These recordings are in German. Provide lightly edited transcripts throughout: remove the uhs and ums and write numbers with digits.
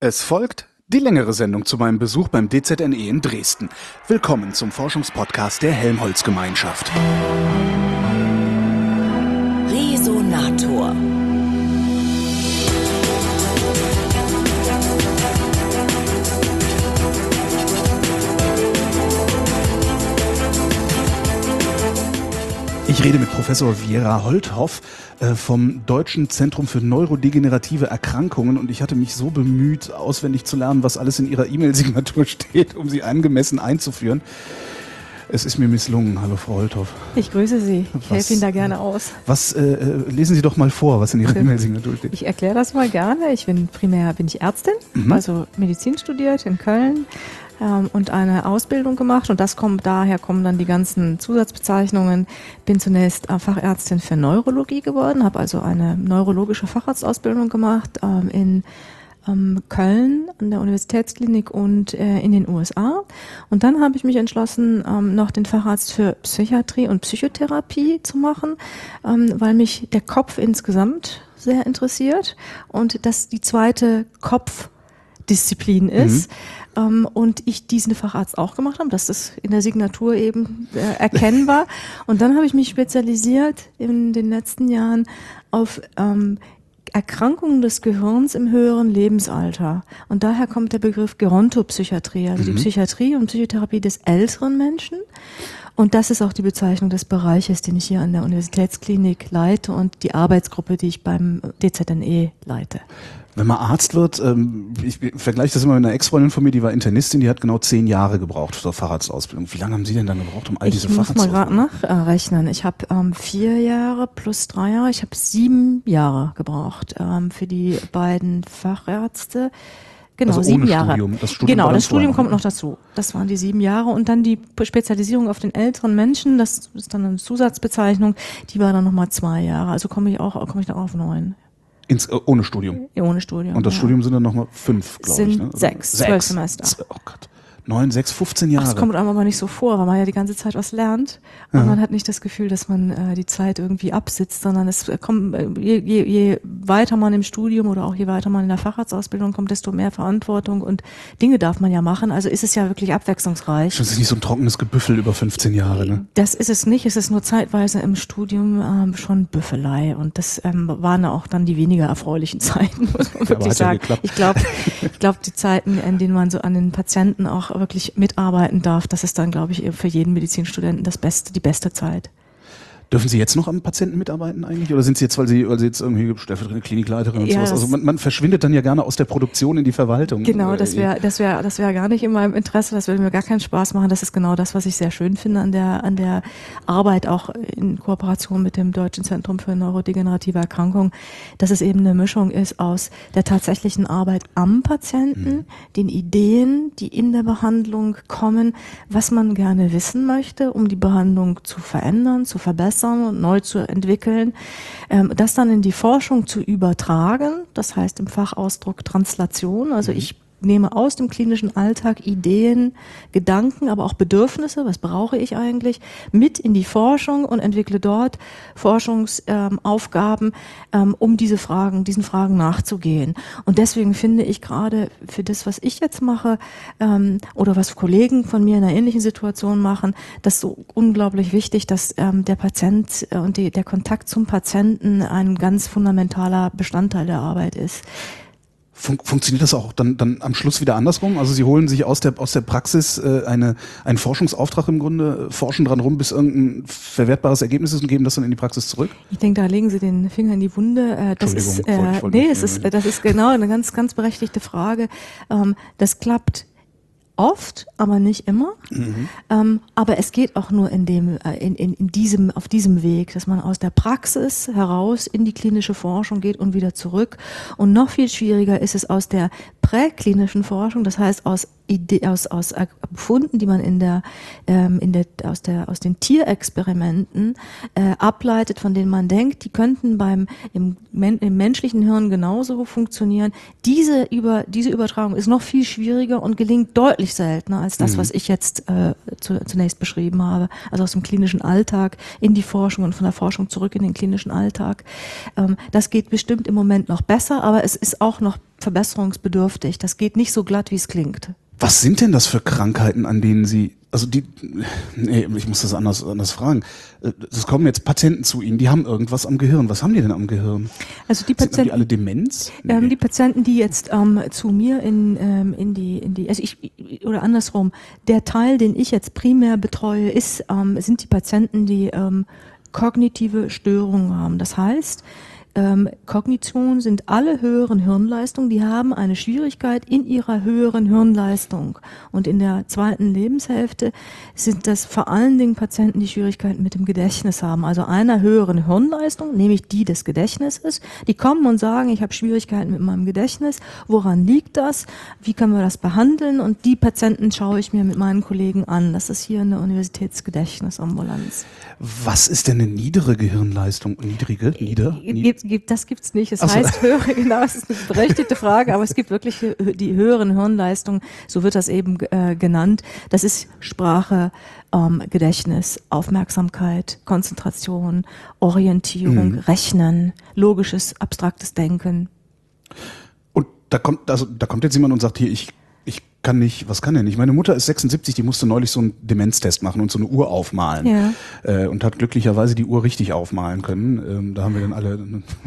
Es folgt die längere Sendung zu meinem Besuch beim DZNE in Dresden. Willkommen zum Forschungspodcast der Helmholtz-Gemeinschaft. Resonator. Ich rede mit Professor Vera Holthoff vom Deutschen Zentrum für neurodegenerative Erkrankungen und ich hatte mich so bemüht, auswendig zu lernen, was alles in ihrer E-Mail-Signatur steht, um sie angemessen einzuführen. Es ist mir misslungen. Hallo, Frau Holthoff. Ich grüße Sie. Ich helfe Ihnen da gerne aus. Lesen Sie doch mal vor, was in Ihrer E-Mail-Signatur steht. Ich erkläre das mal gerne. Primär bin ich Ärztin, also Medizin studiert in Köln und eine Ausbildung gemacht. Und daher kommen dann die ganzen Zusatzbezeichnungen. Bin zunächst Fachärztin für Neurologie geworden, habe also eine neurologische Facharztausbildung gemacht in Köln an der Universitätsklinik und in den USA. Und dann habe ich mich entschlossen, noch den Facharzt für Psychiatrie und Psychotherapie zu machen, weil mich der Kopf insgesamt sehr interessiert und das die zweite Kopfdisziplin ist. Und ich diesen Facharzt auch gemacht habe, das ist in der Signatur eben erkennbar. Und dann habe ich mich spezialisiert in den letzten Jahren auf Erkrankungen des Gehirns im höheren Lebensalter. Und daher kommt der Begriff Gerontopsychiatrie, also die Psychiatrie und Psychotherapie des älteren Menschen. Und das ist auch die Bezeichnung des Bereiches, den ich hier an der Universitätsklinik leite und die Arbeitsgruppe, die ich beim DZNE leite. Wenn man Arzt wird, ich vergleiche das immer mit einer Ex-Freundin von mir, die war Internistin, die hat genau 10 Jahre gebraucht zur Facharztausbildung. Wie lange haben Sie denn dann gebraucht, um all diese Facharztausbildung? Ich muss mal gerade nachrechnen. Ich habe 4 Jahre plus 3 Jahre, ich habe 7 Jahre gebraucht für die beiden Fachärzte. Genau, also 7 Jahre. Studium. Das Studium genau, das Studium kommt noch dazu. Das waren die 7 Jahre. Und dann die Spezialisierung auf den älteren Menschen, das ist dann eine Zusatzbezeichnung, die war dann nochmal 2 Jahre. Also komme ich dann auf 9. Ohne Studium? Ohne Studium. Und das Studium sind dann nochmal 5, glaube ich. Sind 6, 12 Semester. Oh Gott. 9, 6, 15 Jahre. Das kommt einem aber nicht so vor, weil man ja die ganze Zeit was lernt. Und man hat nicht das Gefühl, dass man die Zeit irgendwie absitzt, sondern es kommt, je weiter man im Studium oder auch je weiter man in der Facharztausbildung kommt, desto mehr Verantwortung und Dinge darf man ja machen. Also ist es ja wirklich abwechslungsreich. Das ist nicht so ein trockenes Gebüffel über 15 Jahre, ne? Das ist es nicht. Es ist nur zeitweise im Studium schon Büffelei. Und das waren auch dann die weniger erfreulichen Zeiten, muss man wirklich sagen. Ja, ich glaube, die Zeiten, in denen man so an den Patienten auch wirklich mitarbeiten darf, das ist dann, glaube ich, für jeden Medizinstudenten die beste Zeit. Dürfen Sie jetzt noch am Patienten mitarbeiten eigentlich? Oder sind Sie jetzt, weil Sie jetzt irgendwie stellvertretende Klinikleiterin und sowas? Also man verschwindet dann ja gerne aus der Produktion in die Verwaltung. Genau, das wäre gar nicht in meinem Interesse. Das würde mir gar keinen Spaß machen. Das ist genau das, was ich sehr schön finde an der Arbeit, auch in Kooperation mit dem Deutschen Zentrum für neurodegenerative Erkrankungen, dass es eben eine Mischung ist aus der tatsächlichen Arbeit am Patienten, den Ideen, die in der Behandlung kommen, was man gerne wissen möchte, um die Behandlung zu verändern, zu verbessern und neu zu entwickeln, das dann in die Forschung zu übertragen, das heißt im Fachausdruck Translation, also ich nehme aus dem klinischen Alltag Ideen, Gedanken, aber auch Bedürfnisse, was brauche ich eigentlich, mit in die Forschung und entwickle dort Forschungsaufgaben, um diesen Fragen nachzugehen. Und deswegen finde ich gerade für das, was ich jetzt mache, oder was Kollegen von mir in einer ähnlichen Situation machen, das so unglaublich wichtig, dass der Patient und der Kontakt zum Patienten ein ganz fundamentaler Bestandteil der Arbeit ist. Funktioniert das auch dann am Schluss wieder andersrum? Also Sie holen sich aus der Praxis einen Forschungsauftrag im Grunde, forschen dran rum, bis irgendein verwertbares Ergebnis ist und geben das dann in die Praxis zurück? Ich denke, da legen Sie den Finger in die Wunde. Das ist genau eine ganz, ganz berechtigte Frage. Das klappt oft, aber nicht immer. Aber es geht auch nur auf diesem Weg, dass man aus der Praxis heraus in die klinische Forschung geht und wieder zurück. Und noch viel schwieriger ist es aus der präklinischen Forschung, das heißt aus Befunden, die man aus den Tierexperimenten ableitet, von denen man denkt, die könnten im menschlichen Hirn genauso funktionieren. Diese Übertragung ist noch viel schwieriger und gelingt deutlich seltener als das, was ich jetzt zunächst beschrieben habe. Also aus dem klinischen Alltag in die Forschung und von der Forschung zurück in den klinischen Alltag. Das geht bestimmt im Moment noch besser, aber es ist auch noch verbesserungsbedürftig. Das geht nicht so glatt, wie es klingt. Was sind denn das für Krankheiten, an denen Sie, ich muss das anders fragen. Es kommen jetzt Patienten zu Ihnen, die haben irgendwas am Gehirn. Was haben die denn am Gehirn? Also die Patienten, sind die alle Demenz? Nee. Die Patienten, die jetzt zu mir oder andersrum, der Teil, den ich jetzt primär betreue, sind die Patienten, die kognitive Störungen haben. Das heißt, Kognition sind alle höheren Hirnleistungen, die haben eine Schwierigkeit in ihrer höheren Hirnleistung. Und in der zweiten Lebenshälfte sind das vor allen Dingen Patienten, die Schwierigkeiten mit dem Gedächtnis haben. Also einer höheren Hirnleistung, nämlich die des Gedächtnisses. Die kommen und sagen, ich habe Schwierigkeiten mit meinem Gedächtnis. Woran liegt das? Wie können wir das behandeln? Und die Patienten schaue ich mir mit meinen Kollegen an. Das ist hier eine Universitätsgedächtnisambulanz. Was ist denn eine niedere Gehirnleistung? Das gibt's nicht. Es heißt höhere, genau, es ist eine berechtigte Frage, aber es gibt wirklich die höheren Hirnleistungen, so wird das eben genannt. Das ist Sprache, Gedächtnis, Aufmerksamkeit, Konzentration, Orientierung, Rechnen, logisches, abstraktes Denken. Und da kommt jetzt jemand und sagt, hier, ich kann nicht, was kann er nicht? Meine Mutter ist 76, die musste neulich so einen Demenztest machen und so eine Uhr aufmalen. Ja. Und hat glücklicherweise die Uhr richtig aufmalen können. Da haben wir dann alle.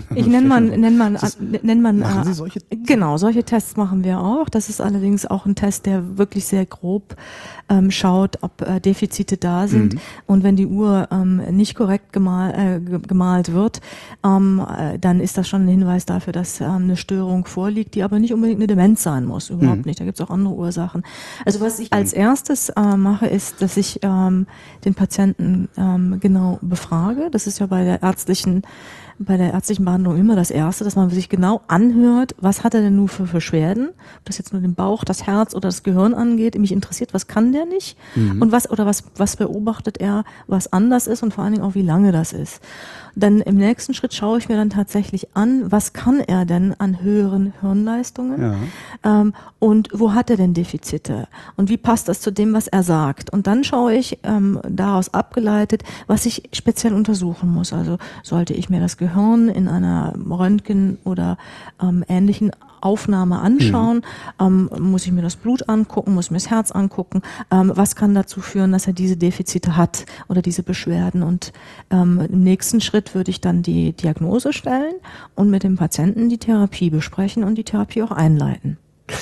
Machen Sie solche? Genau, solche Tests machen wir auch. Das ist allerdings auch ein Test, der wirklich sehr grob schaut, ob Defizite da sind. Und wenn die Uhr nicht korrekt gemalt wird, dann ist das schon ein Hinweis dafür, dass eine Störung vorliegt, die aber nicht unbedingt eine Demenz sein muss. Überhaupt nicht. Da gibt es auch andere Ursachen. Also was ich als erstes mache, ist, dass ich den Patienten genau befrage. Das ist ja bei der ärztlichen Behandlung immer das Erste, dass man sich genau anhört, was hat er denn nur für Beschwerden, ob das jetzt nur den Bauch, das Herz oder das Gehirn angeht. Mich interessiert, was kann der nicht und was beobachtet er, was anders ist und vor allen Dingen auch, wie lange das ist. Dann im nächsten Schritt schaue ich mir dann tatsächlich an, was kann er denn an höheren Hirnleistungen und wo hat er denn Defizite und wie passt das zu dem, was er sagt. Und dann schaue ich daraus abgeleitet, was ich speziell untersuchen muss. Also sollte ich mir das Gehirn in einer Röntgen- oder ähnlichen Aufnahme anschauen, muss ich mir das Blut angucken, muss mir das Herz angucken, was kann dazu führen, dass er diese Defizite hat oder diese Beschwerden. Und im nächsten Schritt würde ich dann die Diagnose stellen und mit dem Patienten die Therapie besprechen und die Therapie auch einleiten.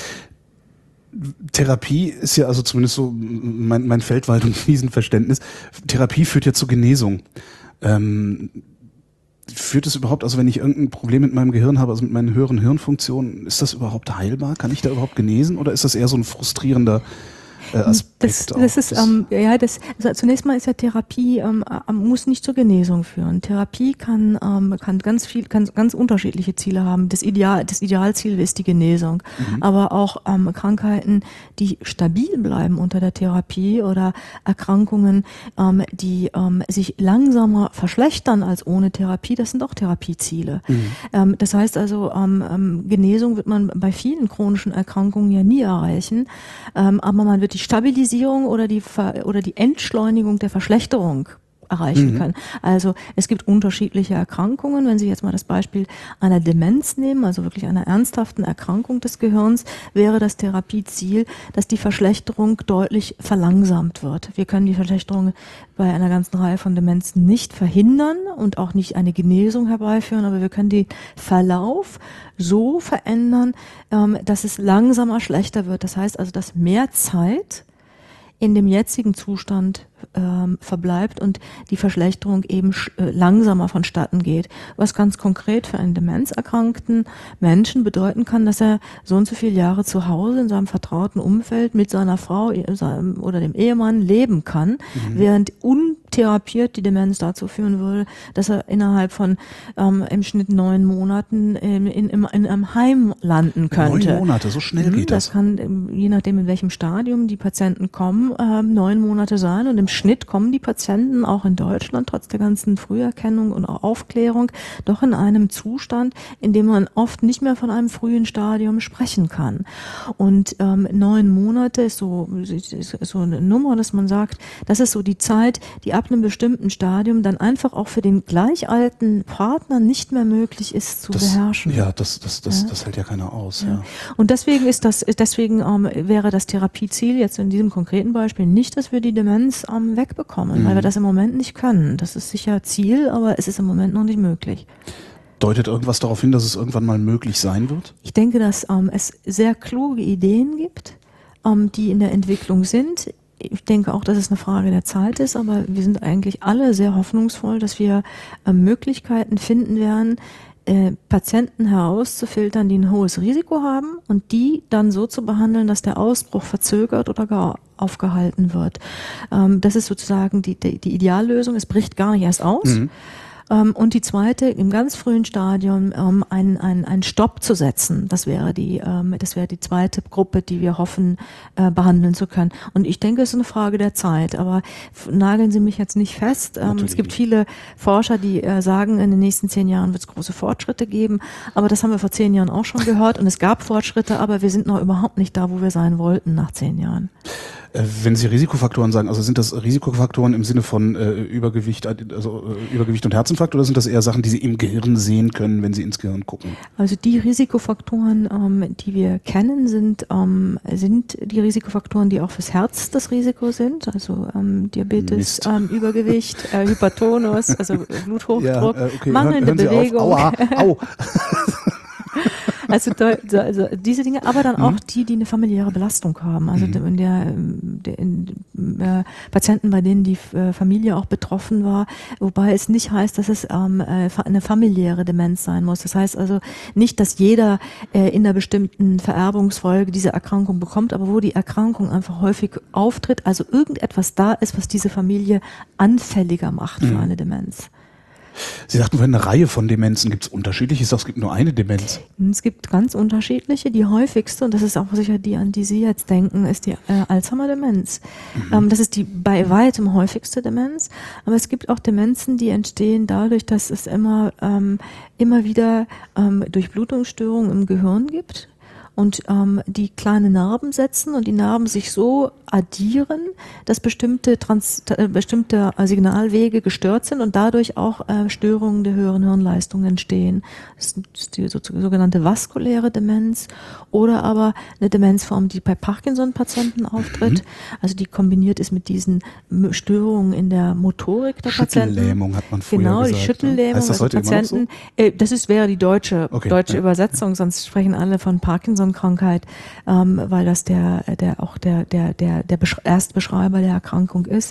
Therapie ist ja also zumindest so mein Feldwald- und Wiesenverständnis. Therapie führt ja zur Genesung. Führt es überhaupt, also wenn ich irgendein Problem mit meinem Gehirn habe, also mit meinen höheren Hirnfunktionen, ist das überhaupt heilbar? Kann ich da überhaupt genesen oder ist das eher so ein frustrierender Aspekt? Zunächst mal ist ja Therapie, muss nicht zur Genesung führen. Therapie kann ganz unterschiedliche Ziele haben. Das Idealziel ist die Genesung. Aber auch Krankheiten, die stabil bleiben unter der Therapie oder Erkrankungen, die sich langsamer verschlechtern als ohne Therapie, das sind auch Therapieziele. Das heißt also, Genesung wird man bei vielen chronischen Erkrankungen ja nie erreichen, aber man wird die Stabilisierung oder die Entschleunigung der Verschlechterung erreichen können. Also es gibt unterschiedliche Erkrankungen. Wenn Sie jetzt mal das Beispiel einer Demenz nehmen, also wirklich einer ernsthaften Erkrankung des Gehirns, wäre das Therapieziel, dass die Verschlechterung deutlich verlangsamt wird. Wir können die Verschlechterung bei einer ganzen Reihe von Demenzen nicht verhindern und auch nicht eine Genesung herbeiführen, aber wir können den Verlauf so verändern, dass es langsamer schlechter wird. Das heißt also, dass mehr Zeit in dem jetzigen Zustand verbleibt und die Verschlechterung eben langsamer vonstatten geht. Was ganz konkret für einen demenzerkrankten Menschen bedeuten kann, dass er so und so viele Jahre zu Hause in seinem vertrauten Umfeld mit seiner Frau oder dem Ehemann leben kann, während untherapiert die Demenz dazu führen würde, dass er innerhalb von im Schnitt 9 Monaten in einem Heim landen könnte. 9 Monate, so schnell geht das? Das kann, je nachdem in welchem Stadium die Patienten kommen, 9 Monate sein und im Schnitt kommen die Patienten auch in Deutschland trotz der ganzen Früherkennung und auch Aufklärung doch in einem Zustand, in dem man oft nicht mehr von einem frühen Stadium sprechen kann. Und 9 Monate ist so eine Nummer, dass man sagt, das ist so die Zeit, die ab einem bestimmten Stadium dann einfach auch für den gleich alten Partner nicht mehr möglich ist zu beherrschen. Ja, das hält ja keiner aus. Ja. Und deswegen wäre das Therapieziel jetzt in diesem konkreten Beispiel nicht, dass wir die Demenz wegbekommen, weil wir das im Moment nicht können. Das ist sicher Ziel, aber es ist im Moment noch nicht möglich. Deutet irgendwas darauf hin, dass es irgendwann mal möglich sein wird? Ich denke, dass es sehr kluge Ideen gibt, die in der Entwicklung sind. Ich denke auch, dass es eine Frage der Zeit ist, aber wir sind eigentlich alle sehr hoffnungsvoll, dass wir Möglichkeiten finden werden, Patienten herauszufiltern, die ein hohes Risiko haben und die dann so zu behandeln, dass der Ausbruch verzögert oder gar aufgehalten wird. Das ist sozusagen die Ideallösung. Es bricht gar nicht erst aus. Mhm. Und die zweite, im ganz frühen Stadium einen Stopp zu setzen. Das wäre die zweite Gruppe, die wir hoffen, behandeln zu können. Und ich denke, es ist eine Frage der Zeit. Aber nageln Sie mich jetzt nicht fest. Es gibt viele Forscher, die sagen, in den nächsten 10 Jahren wird es große Fortschritte geben. Aber das haben wir vor 10 Jahren auch schon gehört. Und es gab Fortschritte, aber wir sind noch überhaupt nicht da, wo wir sein wollten nach 10 Jahren. Wenn Sie Risikofaktoren sagen, also sind das Risikofaktoren im Sinne von Übergewicht, also Übergewicht und Herzinfarkt, oder sind das eher Sachen, die Sie im Gehirn sehen können, wenn Sie ins Gehirn gucken? Also die Risikofaktoren, die wir kennen, sind die Risikofaktoren, die auch fürs Herz das Risiko sind, also Diabetes, Übergewicht, Hypertonus, also Bluthochdruck, ja, okay. Mangelnde Bewegung. Aua, au. Also diese Dinge, aber dann auch die eine familiäre Belastung haben. Also Patienten, bei denen die Familie auch betroffen war, wobei es nicht heißt, dass es eine familiäre Demenz sein muss. Das heißt also nicht, dass jeder in einer bestimmten Vererbungsfolge diese Erkrankung bekommt, aber wo die Erkrankung einfach häufig auftritt, also irgendetwas da ist, was diese Familie anfälliger macht für eine Demenz. Sie sagten vorhin, eine Reihe von Demenzen. Gibt es unterschiedliche? Ich sage, es gibt nur eine Demenz. Es gibt ganz unterschiedliche. Die häufigste, und das ist auch sicher die, an die Sie jetzt denken, ist die Alzheimer-Demenz. Das ist die bei weitem häufigste Demenz. Aber es gibt auch Demenzen, die entstehen dadurch, dass es immer wieder Durchblutungsstörungen im Gehirn gibt. Und die kleine Narben setzen und die Narben sich so addieren, dass bestimmte Signalwege gestört sind und dadurch auch Störungen der höheren Hirnleistung entstehen. Das ist die sogenannte vaskuläre Demenz oder aber eine Demenzform, die bei Parkinson-Patienten auftritt, also die kombiniert ist mit diesen Störungen in der Motorik der Patienten. Schüttellähmung hat man früher gesagt. Genau, die Schüttellähmung. Heißt das heute Patienten, immer noch so? Das wäre die deutsche Übersetzung, sonst sprechen alle von Parkinson-Krankheit, weil das der Erstbeschreiber der Erkrankung ist.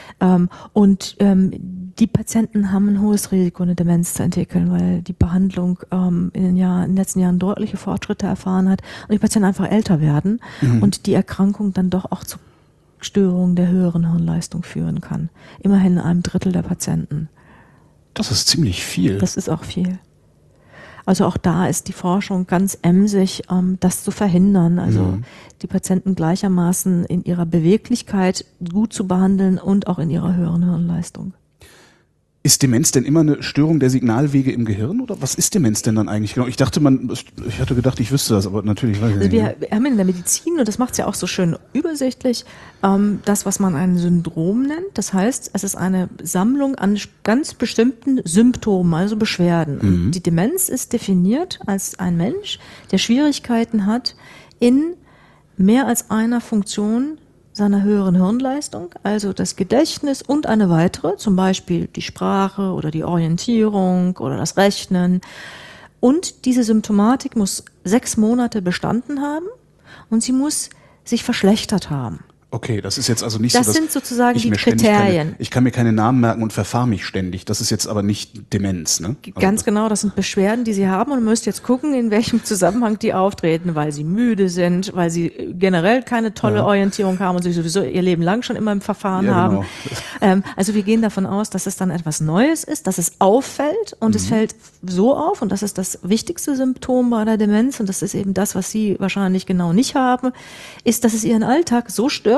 Die Patienten haben ein hohes Risiko, eine Demenz zu entwickeln, weil die Behandlung in den letzten Jahren deutliche Fortschritte erfahren hat und die Patienten einfach älter werden und die Erkrankung dann doch auch zu Störungen der höheren Hirnleistung führen kann. Immerhin in einem Drittel der Patienten. Das ist ziemlich viel. Das ist auch viel. Also auch da ist die Forschung ganz emsig, das zu verhindern. Also die Patienten gleichermaßen in ihrer Beweglichkeit gut zu behandeln und auch in ihrer höheren Hirnleistung. Ist Demenz denn immer eine Störung der Signalwege im Gehirn oder was ist Demenz denn dann eigentlich genau? Ich hatte gedacht, ich wüsste das, aber natürlich weiß ich nicht. Wir haben in der Medizin, und das macht es ja auch so schön übersichtlich, das, was man ein Syndrom nennt. Das heißt, es ist eine Sammlung an ganz bestimmten Symptomen, also Beschwerden. Und die Demenz ist definiert als ein Mensch, der Schwierigkeiten hat, in mehr als einer Funktion seiner höheren Hirnleistung, also das Gedächtnis und eine weitere, zum Beispiel die Sprache oder die Orientierung oder das Rechnen. Und diese Symptomatik muss 6 Monate bestanden haben und sie muss sich verschlechtert haben. Okay, das ist jetzt also nicht das so, dass sind sozusagen die Kriterien. Ich kann mir keine Namen merken und verfahre mich ständig. Das ist jetzt aber nicht Demenz, ne? Also ganz genau, das sind Beschwerden, die Sie haben und man müsst jetzt gucken, in welchem Zusammenhang die auftreten, weil sie müde sind, weil sie generell keine tolle Orientierung haben und sich sowieso ihr Leben lang schon immer im Verfahren haben. Also wir gehen davon aus, dass es dann etwas Neues ist, dass es auffällt und es fällt so auf und das ist das wichtigste Symptom bei der Demenz und das ist eben das, was Sie wahrscheinlich genau nicht haben, ist, dass es Ihren Alltag so stört,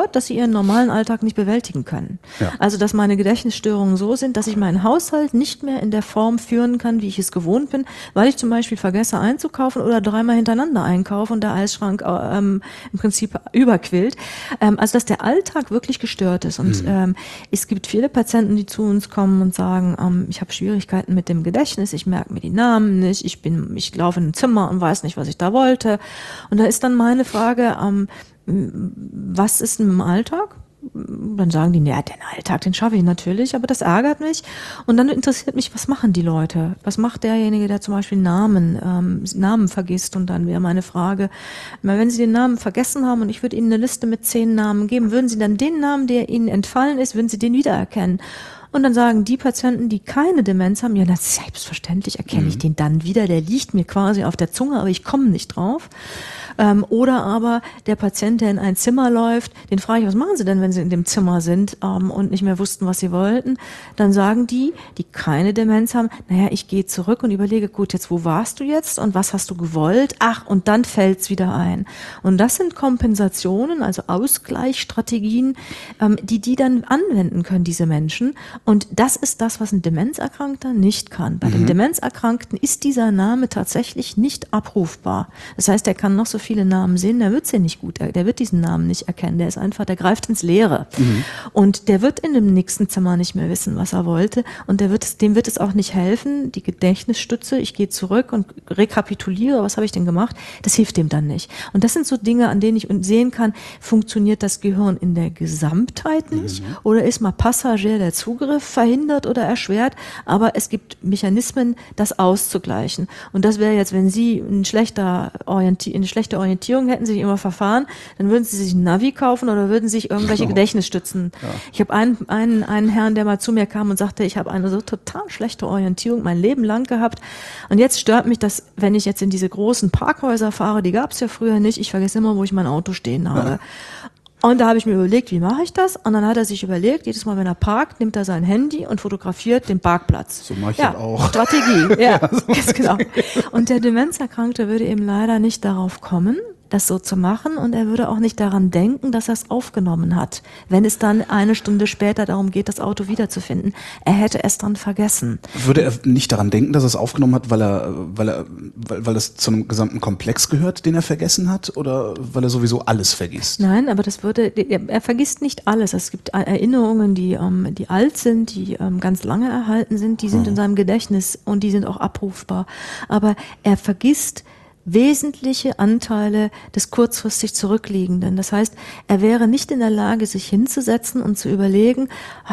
gestört, dass sie ihren normalen Alltag nicht bewältigen können. Ja. Also, dass meine Gedächtnisstörungen so sind, dass ich meinen Haushalt nicht mehr in der Form führen kann, wie ich es gewohnt bin, weil ich zum Beispiel vergesse einzukaufen oder dreimal hintereinander einkaufe und der Eisschrank im Prinzip überquillt. Also, dass der Alltag wirklich gestört ist. Und es gibt viele Patienten, die zu uns kommen und sagen, ich habe Schwierigkeiten mit dem Gedächtnis, ich merke mir die Namen nicht, ich laufe in ein Zimmer und weiß nicht, was ich da wollte. Und da ist dann meine Frage, was ist denn im Alltag? Dann sagen die, naja, den Alltag, den schaffe ich natürlich, aber das ärgert mich. Und dann interessiert mich, was machen die Leute? Was macht derjenige, der zum Beispiel Namen vergisst? Und dann wäre meine Frage, wenn Sie den Namen vergessen haben und ich würde Ihnen eine Liste mit 10 Namen geben, würden Sie dann den Namen, der Ihnen entfallen ist, würden Sie den wiedererkennen? Und dann sagen die Patienten, die keine Demenz haben, ja, na, selbstverständlich erkenne ich den dann wieder, der liegt mir quasi auf der Zunge, aber ich komme nicht drauf. Oder aber der Patient, der in ein Zimmer läuft, den frage ich, was machen Sie denn, wenn Sie in dem Zimmer sind und nicht mehr wussten, was Sie wollten? Dann sagen die keine Demenz haben, naja, ich gehe zurück und überlege, gut, jetzt wo warst du jetzt und was hast du gewollt? Ach, und dann fällt's wieder ein. Und das sind Kompensationen, also Ausgleichsstrategien, die dann anwenden können, diese Menschen. Und das ist das, was ein Demenzerkrankter nicht kann. Bei dem Demenzerkrankten ist dieser Name tatsächlich nicht abrufbar. Das heißt, er kann noch so viele Namen sehen, der wird sie nicht gut, der wird diesen Namen nicht erkennen, der ist einfach, der greift ins Leere. Und der wird in dem nächsten Zimmer nicht mehr wissen, was er wollte und dem wird es auch nicht helfen, die Gedächtnisstütze, ich gehe zurück und rekapituliere, was habe ich denn gemacht, das hilft dem dann nicht. Und das sind so Dinge, an denen ich sehen kann, funktioniert das Gehirn in der Gesamtheit nicht oder ist mal Passagier der Zugriff verhindert oder erschwert, aber es gibt Mechanismen, das auszugleichen. Und das wäre jetzt, wenn Sie eine schlechte Orientierung hätten, Sie sich immer verfahren, dann würden Sie sich ein Navi kaufen oder würden sich irgendwelche Gedächtnisstützen. Ja. Ich habe einen Herrn, der mal zu mir kam und sagte, ich habe eine so total schlechte Orientierung mein Leben lang gehabt und jetzt stört mich das, wenn ich jetzt in diese großen Parkhäuser fahre, die gab es ja früher nicht, ich vergesse immer, wo ich mein Auto stehen habe. Ja. Und da habe ich mir überlegt, wie mache ich das? Und dann hat er sich überlegt, jedes Mal, wenn er parkt, nimmt er sein Handy und fotografiert den Parkplatz. So mache ich das auch. Strategie, ja, so ganz genau. Und der Demenzerkrankte würde eben leider nicht darauf kommen, das so zu machen und er würde auch nicht daran denken, dass er es aufgenommen hat, wenn es dann eine Stunde später darum geht, das Auto wiederzufinden. Er hätte es dann vergessen. Würde er nicht daran denken, dass er es aufgenommen hat, weil es zu einem gesamten Komplex gehört, den er vergessen hat, oder weil er sowieso alles vergisst? Nein, aber er vergisst nicht alles. Es gibt Erinnerungen, die alt sind, die ganz lange erhalten sind, die sind in seinem Gedächtnis und die sind auch abrufbar. Aber er vergisst wesentliche Anteile des kurzfristig Zurückliegenden. Das heißt, er wäre nicht in der Lage, sich hinzusetzen und zu überlegen,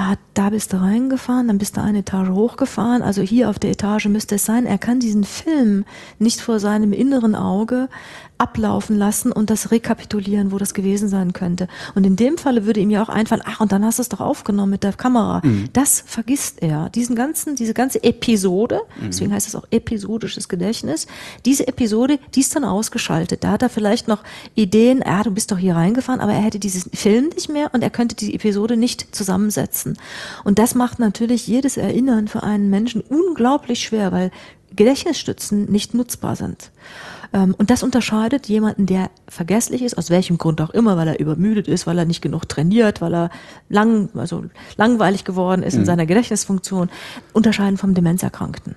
da bist du reingefahren, dann bist du eine Etage hochgefahren, also hier auf der Etage müsste es sein. Er kann diesen Film nicht vor seinem inneren Auge ablaufen lassen und das rekapitulieren, wo das gewesen sein könnte. Und in dem Falle würde ihm ja auch einfallen, und dann hast du es doch aufgenommen mit der Kamera. Das vergisst er. Diese ganze Episode, deswegen heißt es auch episodisches Gedächtnis, diese Episode, die ist dann ausgeschaltet. Da hat er vielleicht noch Ideen, du bist doch hier reingefahren, aber er hätte diesen Film nicht mehr und er könnte die Episode nicht zusammensetzen. Und das macht natürlich jedes Erinnern für einen Menschen unglaublich schwer, weil Gedächtnisstützen nicht nutzbar sind. Und das unterscheidet jemanden, der vergesslich ist, aus welchem Grund auch immer, weil er übermüdet ist, weil er nicht genug trainiert, weil er langweilig geworden ist in seiner Gedächtnisfunktion, unterscheiden vom Demenzerkrankten.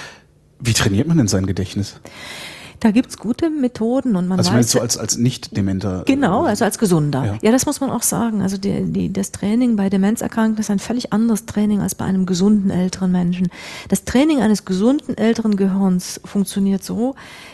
Wie trainiert man denn sein Gedächtnis? Da gibt's gute Methoden und man weiß. Also so als Nicht-Dementer? Genau, also als Gesunder. Ja, das muss man auch sagen. Also das Training bei Demenzerkrankten ist ein völlig anderes Training als bei einem gesunden älteren Menschen. Das Training eines gesunden älteren Gehirns funktioniert so,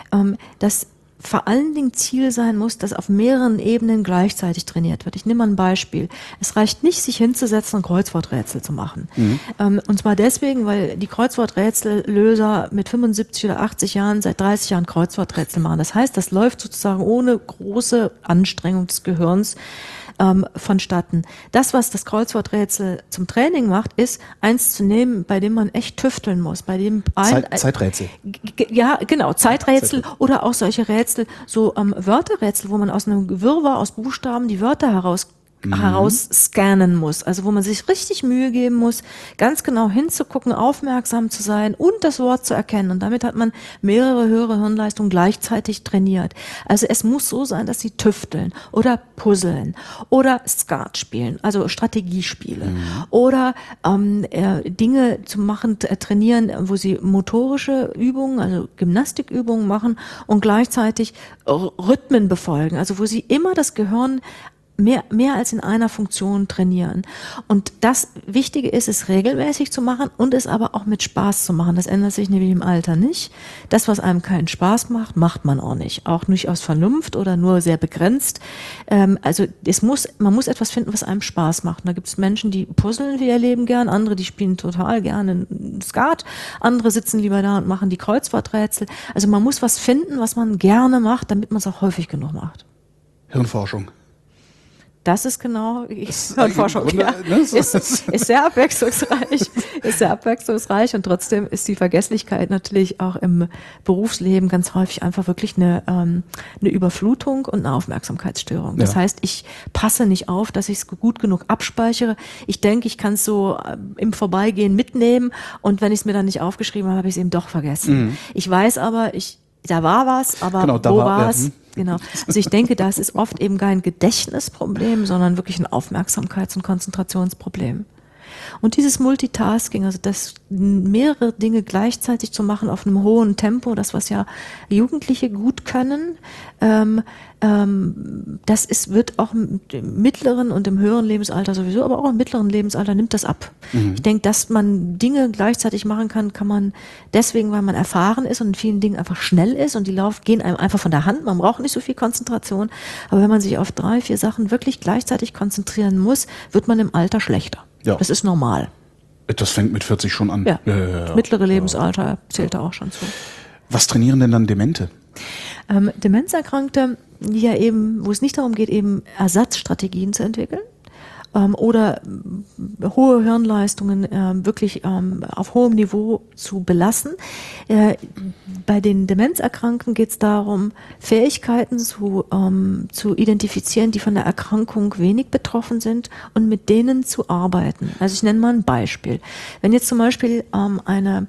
dass vor allen Dingen Ziel sein muss, dass auf mehreren Ebenen gleichzeitig trainiert wird. Ich nehme mal ein Beispiel. Es reicht nicht, sich hinzusetzen und Kreuzworträtsel zu machen. Und zwar deswegen, weil die Kreuzworträtsellöser mit 75 oder 80 Jahren seit 30 Jahren Kreuzworträtsel machen. Das heißt, das läuft sozusagen ohne große Anstrengung des Gehirns vonstatten. Das, was das Kreuzworträtsel zum Training macht, ist, eins zu nehmen, bei dem man echt tüfteln muss, bei dem Zeiträtsel. Ja, genau, Zeiträtsel oder auch solche Rätsel, so Wörterrätsel, wo man aus einem Wirrwarr aus Buchstaben die Wörter heraus herausscannen muss, also wo man sich richtig Mühe geben muss, ganz genau hinzugucken, aufmerksam zu sein und das Wort zu erkennen. Und damit hat man mehrere höhere Hirnleistungen gleichzeitig trainiert. Also es muss so sein, dass sie tüfteln oder puzzeln oder Skat spielen, also Strategiespiele oder Dinge zu machen, trainieren, wo sie motorische Übungen, also Gymnastikübungen machen und gleichzeitig Rhythmen befolgen, also wo sie immer das Gehirn mehr als in einer Funktion trainieren. Und das Wichtige ist, es regelmäßig zu machen und es aber auch mit Spaß zu machen. Das ändert sich nämlich im Alter nicht. Das, was einem keinen Spaß macht, macht man auch nicht. Auch nicht aus Vernunft oder nur sehr begrenzt. Also man muss etwas finden, was einem Spaß macht. Und da gibt es Menschen, die puzzeln für ihr Leben gern, andere, die spielen total gerne Skat, andere sitzen lieber da und machen die Kreuzworträtsel. Also man muss was finden, was man gerne macht, damit man es auch häufig genug macht. Hirnforschung. Das ist genau Hirnforschung, ja. Ist sehr abwechslungsreich und trotzdem ist die Vergesslichkeit natürlich auch im Berufsleben ganz häufig einfach wirklich eine Überflutung und eine Aufmerksamkeitsstörung. Das heißt, ich passe nicht auf, dass ich es gut genug abspeichere. Ich denke, ich kann es so im Vorbeigehen mitnehmen und wenn ich es mir dann nicht aufgeschrieben habe, habe ich es eben doch vergessen. Ich weiß aber, da war was, aber genau, wo war es? Genau. Also ich denke, das ist oft eben kein Gedächtnisproblem, sondern wirklich ein Aufmerksamkeits- und Konzentrationsproblem. Und dieses Multitasking, also das mehrere Dinge gleichzeitig zu machen auf einem hohen Tempo, das was ja Jugendliche gut können, wird auch im mittleren und im höheren Lebensalter sowieso, aber auch im mittleren Lebensalter nimmt das ab. Ich denke, dass man Dinge gleichzeitig machen kann man deswegen, weil man erfahren ist und in vielen Dingen einfach schnell ist und die gehen einem einfach von der Hand. Man braucht nicht so viel Konzentration. Aber wenn man sich auf 3, 4 Sachen wirklich gleichzeitig konzentrieren muss, wird man im Alter schlechter. Ja. Das ist normal. Das fängt mit 40 schon an. Ja. Mittlere Lebensalter zählt da auch schon zu. Was trainieren denn dann Demente? Demenzerkrankte, die ja eben, wo es nicht darum geht, eben Ersatzstrategien zu entwickeln oder hohe Hirnleistungen wirklich auf hohem Niveau zu belassen. Bei den Demenzerkrankten geht es darum, Fähigkeiten zu identifizieren, die von der Erkrankung wenig betroffen sind und mit denen zu arbeiten. Also ich nenne mal ein Beispiel. Wenn jetzt zum Beispiel eine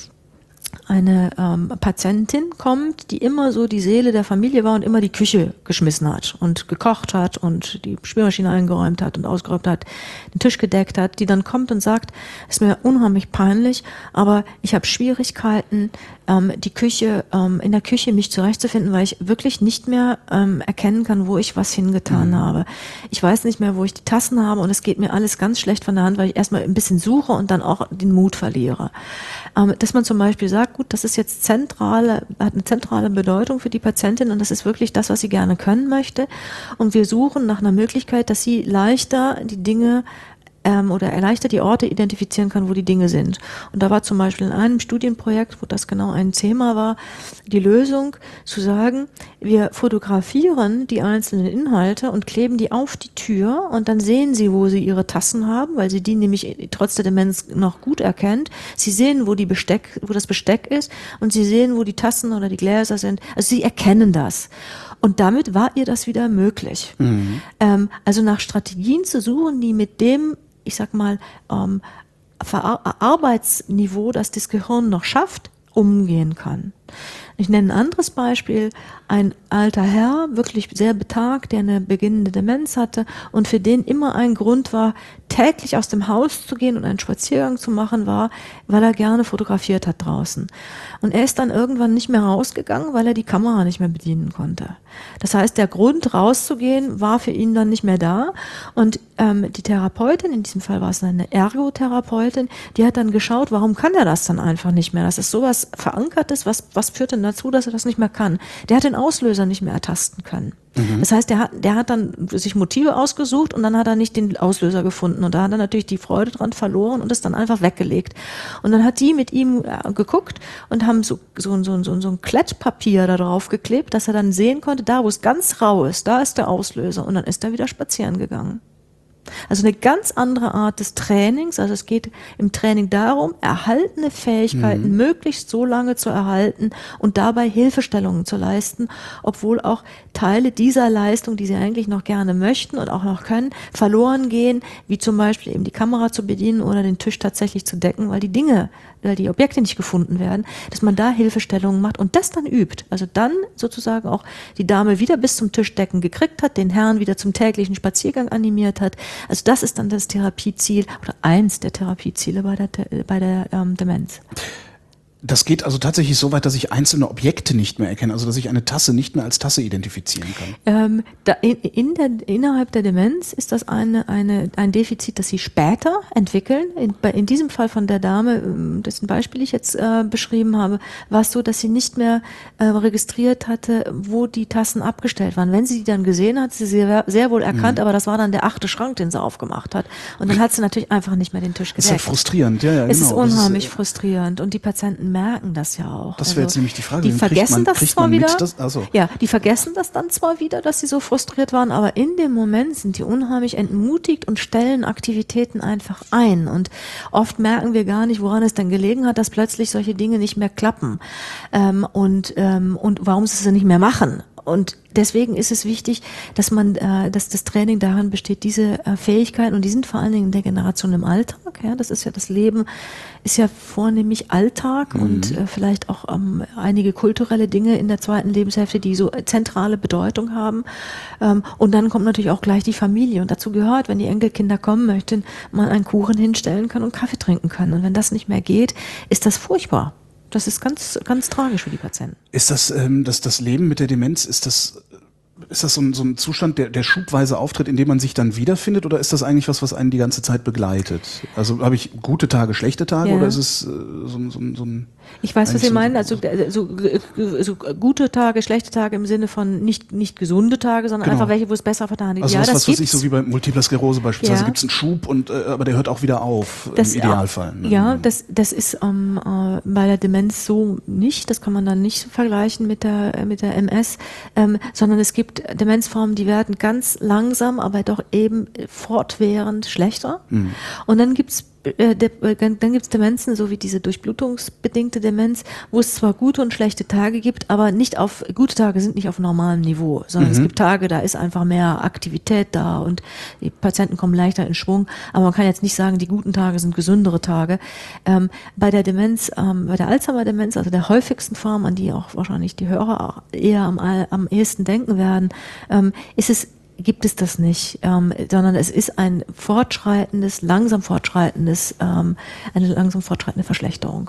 Patientin kommt, die immer so die Seele der Familie war und immer die Küche geschmissen hat und gekocht hat und die Spülmaschine eingeräumt hat und ausgeräumt hat, den Tisch gedeckt hat, die dann kommt und sagt, es ist mir unheimlich peinlich, aber ich habe Schwierigkeiten, die Küche, in der Küche mich zurechtzufinden, weil ich wirklich nicht mehr erkennen kann, wo ich was hingetan habe. Ich weiß nicht mehr, wo ich die Tassen habe und es geht mir alles ganz schlecht von der Hand, weil ich erstmal ein bisschen suche und dann auch den Mut verliere. Dass man zum Beispiel sagt, gut, das ist jetzt hat eine zentrale Bedeutung für die Patientin und das ist wirklich das, was sie gerne können möchte. Und wir suchen nach einer Möglichkeit, dass sie leichter die Dinge oder erleichtert die Orte identifizieren kann, wo die Dinge sind. Und da war zum Beispiel in einem Studienprojekt, wo das genau ein Thema war, die Lösung zu sagen, wir fotografieren die einzelnen Inhalte und kleben die auf die Tür und dann sehen sie, wo sie ihre Tassen haben, weil sie die nämlich trotz der Demenz noch gut erkennt. Sie sehen, wo das Besteck ist und sie sehen, wo die Tassen oder die Gläser sind. Also sie erkennen das. Und damit war ihr das wieder möglich. Also nach Strategien zu suchen, die mit dem, ich sag mal, Arbeitsniveau, das das Gehirn noch schafft, umgehen kann. Ich nenne ein anderes Beispiel. Ein alter Herr, wirklich sehr betagt, der eine beginnende Demenz hatte und für den immer ein Grund war, täglich aus dem Haus zu gehen und einen Spaziergang zu machen, war, weil er gerne fotografiert hat draußen. Und er ist dann irgendwann nicht mehr rausgegangen, weil er die Kamera nicht mehr bedienen konnte. Das heißt, der Grund rauszugehen war für ihn dann nicht mehr da und die Therapeutin, in diesem Fall war es eine Ergotherapeutin, die hat dann geschaut, warum kann er das dann einfach nicht mehr? Das ist sowas Verankertes, was führt denn dazu, dass er das nicht mehr kann? Der hat den Auslöser nicht mehr ertasten können. Das heißt, der hat dann sich Motive ausgesucht und dann hat er nicht den Auslöser gefunden und da hat er natürlich die Freude dran verloren und ist dann einfach weggelegt. Und dann hat die mit ihm geguckt und haben so ein Klettpapier da drauf geklebt, dass er dann sehen konnte, da wo es ganz rau ist, da ist der Auslöser und dann ist er wieder spazieren gegangen. Also eine ganz andere Art des Trainings. Also es geht im Training darum, erhaltene Fähigkeiten möglichst so lange zu erhalten und dabei Hilfestellungen zu leisten, obwohl auch Teile dieser Leistung, die sie eigentlich noch gerne möchten und auch noch können, verloren gehen, wie zum Beispiel eben die Kamera zu bedienen oder den Tisch tatsächlich zu decken, weil die Objekte nicht gefunden werden, dass man da Hilfestellungen macht und das dann übt. Also dann sozusagen auch die Dame wieder bis zum Tischdecken gekriegt hat, den Herrn wieder zum täglichen Spaziergang animiert hat. Also das ist dann das Therapieziel oder eins der Therapieziele bei der Demenz. Das geht also tatsächlich so weit, dass ich einzelne Objekte nicht mehr erkenne, also dass ich eine Tasse nicht mehr als Tasse identifizieren kann. Innerhalb der Demenz ist das ein Defizit, das sie später entwickeln. In diesem Fall von der Dame, dessen Beispiel ich jetzt beschrieben habe, war es so, dass sie nicht mehr registriert hatte, wo die Tassen abgestellt waren. Wenn sie die dann gesehen hat, sie sehr wohl erkannt, aber das war dann der 8. Schrank, den sie aufgemacht hat. Und dann hat sie natürlich einfach nicht mehr den Tisch gedeckt. Das ist ja frustrierend, ja, es genau. Es ist unheimlich frustrierend und die Patienten merken das ja auch. Das wäre jetzt nämlich die Frage. Die vergessen das zwar wieder. Also. Ja, die vergessen das dann zwar wieder, dass sie so frustriert waren, aber in dem Moment sind die unheimlich entmutigt und stellen Aktivitäten einfach ein. Und oft merken wir gar nicht, woran es denn gelegen hat, dass plötzlich solche Dinge nicht mehr klappen und warum sie nicht mehr machen. Und deswegen ist es wichtig, dass dass das Training daran besteht, diese Fähigkeiten, und die sind vor allen Dingen in der Generation im Alltag, ja, das ist ja das Leben, ist ja vornehmlich Alltag und vielleicht auch einige kulturelle Dinge in der zweiten Lebenshälfte, die so zentrale Bedeutung haben. Und dann kommt natürlich auch gleich die Familie. Und dazu gehört, wenn die Enkelkinder kommen möchten, man einen Kuchen hinstellen kann und Kaffee trinken können. Und wenn das nicht mehr geht, ist das furchtbar. Das ist ganz, ganz tragisch für die Patienten. Ist das Leben mit der Demenz, ist das so ein Zustand, der schubweise auftritt, in dem man sich dann wiederfindet, oder ist das eigentlich was einen die ganze Zeit begleitet? Also habe ich gute Tage, schlechte Tage, oder ist es so ein... Ich weiß, was Sie meinen, also so gute Tage, schlechte Tage im Sinne von nicht gesunde Tage, sondern einfach welche, wo es besser vertan ist. Also was weiß ich, so wie bei Multipler Sklerose beispielsweise, gibt es einen Schub, aber der hört auch wieder auf, im Idealfall. Ne? Ja, das ist bei der Demenz so nicht, das kann man dann nicht vergleichen mit der MS, sondern es gibt Demenzformen, die werden ganz langsam, aber doch eben fortwährend schlechter. Und dann gibt's Demenzen, so wie diese durchblutungsbedingte Demenz, wo es zwar gute und schlechte Tage gibt, aber gute Tage sind nicht auf normalem Niveau, sondern es gibt Tage, da ist einfach mehr Aktivität da und die Patienten kommen leichter in Schwung, aber man kann jetzt nicht sagen, die guten Tage sind gesündere Tage. Bei der Demenz, bei der Alzheimer-Demenz, also der häufigsten Form, an die auch wahrscheinlich die Hörer auch eher am ehesten denken werden, gibt es das nicht, sondern es ist eine langsam fortschreitende Verschlechterung.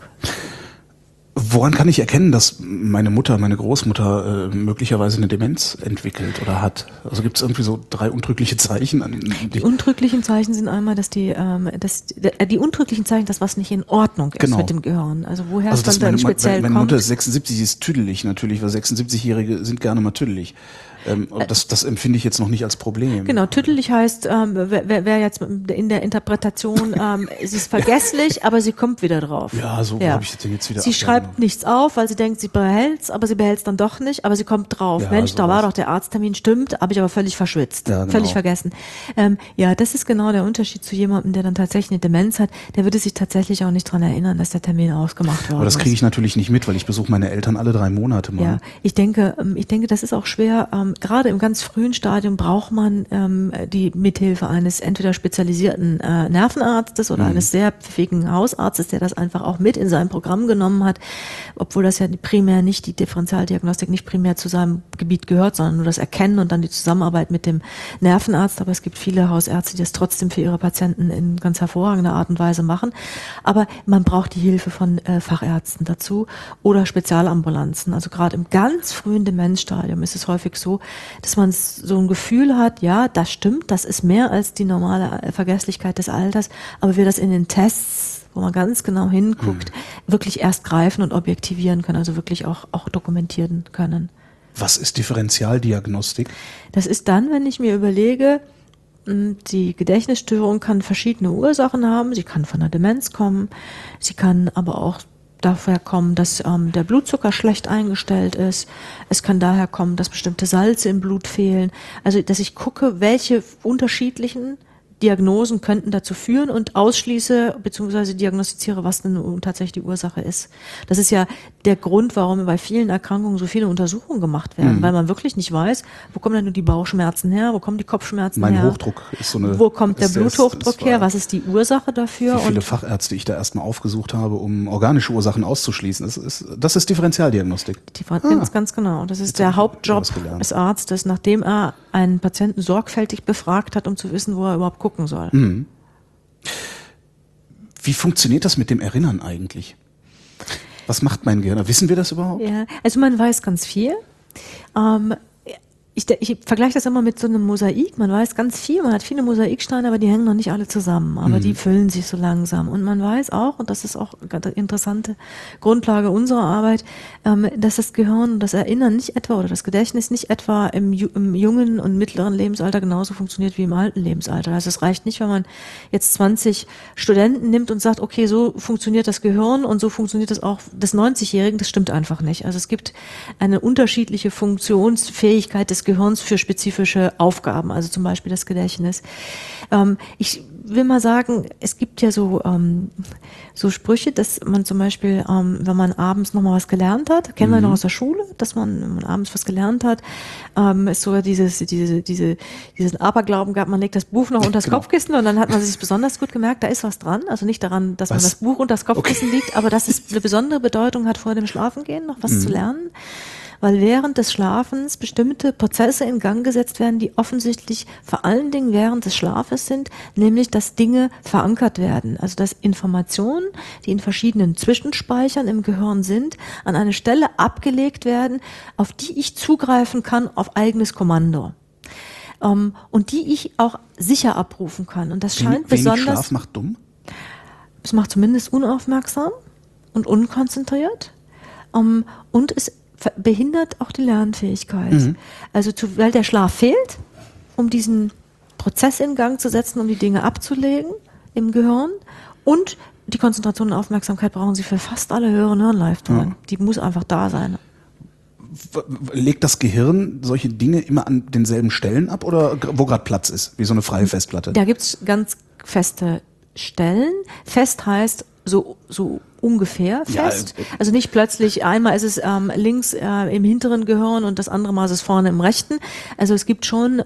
Woran kann ich erkennen, dass meine Großmutter möglicherweise eine Demenz entwickelt oder hat? Also gibt es irgendwie so 3 untrügliche Zeichen? Die untrüglichen Zeichen sind einmal, dass die untrüglichen Zeichen, dass was nicht in Ordnung ist mit dem Gehirn. Also woher es dann speziell kommt. Meine Mutter ist 76, sie ist tüdelig natürlich, weil 76-Jährige sind gerne mal tüdelig. Das empfinde ich jetzt noch nicht als Problem. Genau, tüdelig heißt, wer jetzt in der Interpretation, sie ist vergesslich, aber sie kommt wieder drauf. Ja, so habe ich das jetzt wieder. Sie schreibt nichts auf, weil sie denkt, sie behält's, aber sie behält's dann doch nicht, aber sie kommt drauf. Ja, Mensch, da war doch der Arzttermin, stimmt, habe ich aber völlig verschwitzt, völlig vergessen. Das ist genau der Unterschied zu jemandem, der dann tatsächlich eine Demenz hat. Der würde sich tatsächlich auch nicht dran erinnern, dass der Termin ausgemacht wurde. Aber das kriege ich natürlich nicht mit, weil ich besuche meine Eltern alle 3 Monate mal. Ja, ich denke, das ist auch schwer. Gerade im ganz frühen Stadium braucht man die Mithilfe eines entweder spezialisierten Nervenarztes oder eines sehr pfiffigen Hausarztes, der das einfach auch mit in sein Programm genommen hat, obwohl das ja primär nicht, die Differentialdiagnostik nicht primär zu seinem Gebiet gehört, sondern nur das Erkennen und dann die Zusammenarbeit mit dem Nervenarzt. Aber es gibt viele Hausärzte, die das trotzdem für ihre Patienten in ganz hervorragender Art und Weise machen. Aber man braucht die Hilfe von Fachärzten dazu oder Spezialambulanzen. Also gerade im ganz frühen Demenzstadium ist es häufig so, dass man so ein Gefühl hat, ja, das stimmt, das ist mehr als die normale Vergesslichkeit des Alters, aber wir das in den Tests, wo man ganz genau hinguckt, wirklich erst greifen und objektivieren können, also wirklich auch dokumentieren können. Was ist Differentialdiagnostik? Das ist dann, wenn ich mir überlege, die Gedächtnisstörung kann verschiedene Ursachen haben, sie kann von der Demenz kommen, sie kann aber auch daher kommen, dass der Blutzucker schlecht eingestellt ist. Es kann daher kommen, dass bestimmte Salze im Blut fehlen. Also, dass ich gucke, welche unterschiedlichen Diagnosen könnten dazu führen und ausschließe bzw. diagnostiziere, was denn nun tatsächlich die Ursache ist. Das ist ja der Grund, warum bei vielen Erkrankungen so viele Untersuchungen gemacht werden, weil man wirklich nicht weiß, wo kommen denn nur die Bauchschmerzen her, wo kommen die Kopfschmerzen her. Mein Hochdruck ist so eine... Wo kommt der Bluthochdruck her, was ist die Ursache dafür? Wie viele Fachärzte ich da erstmal aufgesucht habe, um organische Ursachen auszuschließen. Das ist Differentialdiagnostik. Ganz genau. Das ist der Hauptjob des Arztes, nachdem er einen Patienten sorgfältig befragt hat, um zu wissen, wo er überhaupt gucken soll. Mhm. Wie funktioniert das mit dem Erinnern eigentlich? Was macht mein Gehirn? Wissen wir das überhaupt? Ja, also man weiß ganz viel. Ich vergleiche das immer mit so einem Mosaik. Man weiß ganz viel, man hat viele Mosaiksteine, aber die hängen noch nicht alle zusammen. Aber die füllen sich so langsam. Und man weiß auch, und das ist auch eine interessante Grundlage unserer Arbeit, dass das Gehirn und das Erinnern nicht etwa oder das Gedächtnis nicht etwa im jungen und mittleren Lebensalter genauso funktioniert wie im alten Lebensalter. Also es reicht nicht, wenn man jetzt 20 Studenten nimmt und sagt, okay, so funktioniert das Gehirn und so funktioniert das auch des 90-Jährigen. Das stimmt einfach nicht. Also es gibt eine unterschiedliche Funktionsfähigkeit des Gehirns für spezifische Aufgaben, also zum Beispiel das Gedächtnis. Ich will mal sagen, es gibt ja so Sprüche, dass man zum Beispiel, wenn man abends noch mal was gelernt hat, kennen wir noch aus der Schule, dass man, wenn man abends was gelernt hat, ist sogar diesen Aberglauben gab, man legt das Buch noch unter das Kopfkissen und dann hat man sich besonders gut gemerkt, da ist was dran, also nicht daran, dass man das Buch unter das Kopfkissen liegt, aber dass es eine besondere Bedeutung hat, vor dem Schlafengehen noch was zu lernen. Weil während des Schlafens bestimmte Prozesse in Gang gesetzt werden, die offensichtlich vor allen Dingen während des Schlafes sind, nämlich dass Dinge verankert werden. Also dass Informationen, die in verschiedenen Zwischenspeichern im Gehirn sind, an eine Stelle abgelegt werden, auf die ich zugreifen kann auf eigenes Kommando. Und die ich auch sicher abrufen kann. Und das scheint besonders... Schlaf macht dumm? Es macht zumindest unaufmerksam und unkonzentriert. Und es behindert auch die Lernfähigkeit. Also weil der Schlaf fehlt, um diesen Prozess in Gang zu setzen, um die Dinge abzulegen im Gehirn, und die Konzentration und Aufmerksamkeit brauchen Sie für fast alle höheren Hirnleistungen. Die muss einfach da sein. Legt das Gehirn solche Dinge immer an denselben Stellen ab oder wo gerade Platz ist, wie so eine freie Festplatte? Da gibt's ganz feste Stellen. Fest heißt so ungefähr fest. Ja, also nicht plötzlich, einmal ist es links im hinteren Gehirn und das andere Mal ist es vorne im rechten. Also es gibt schon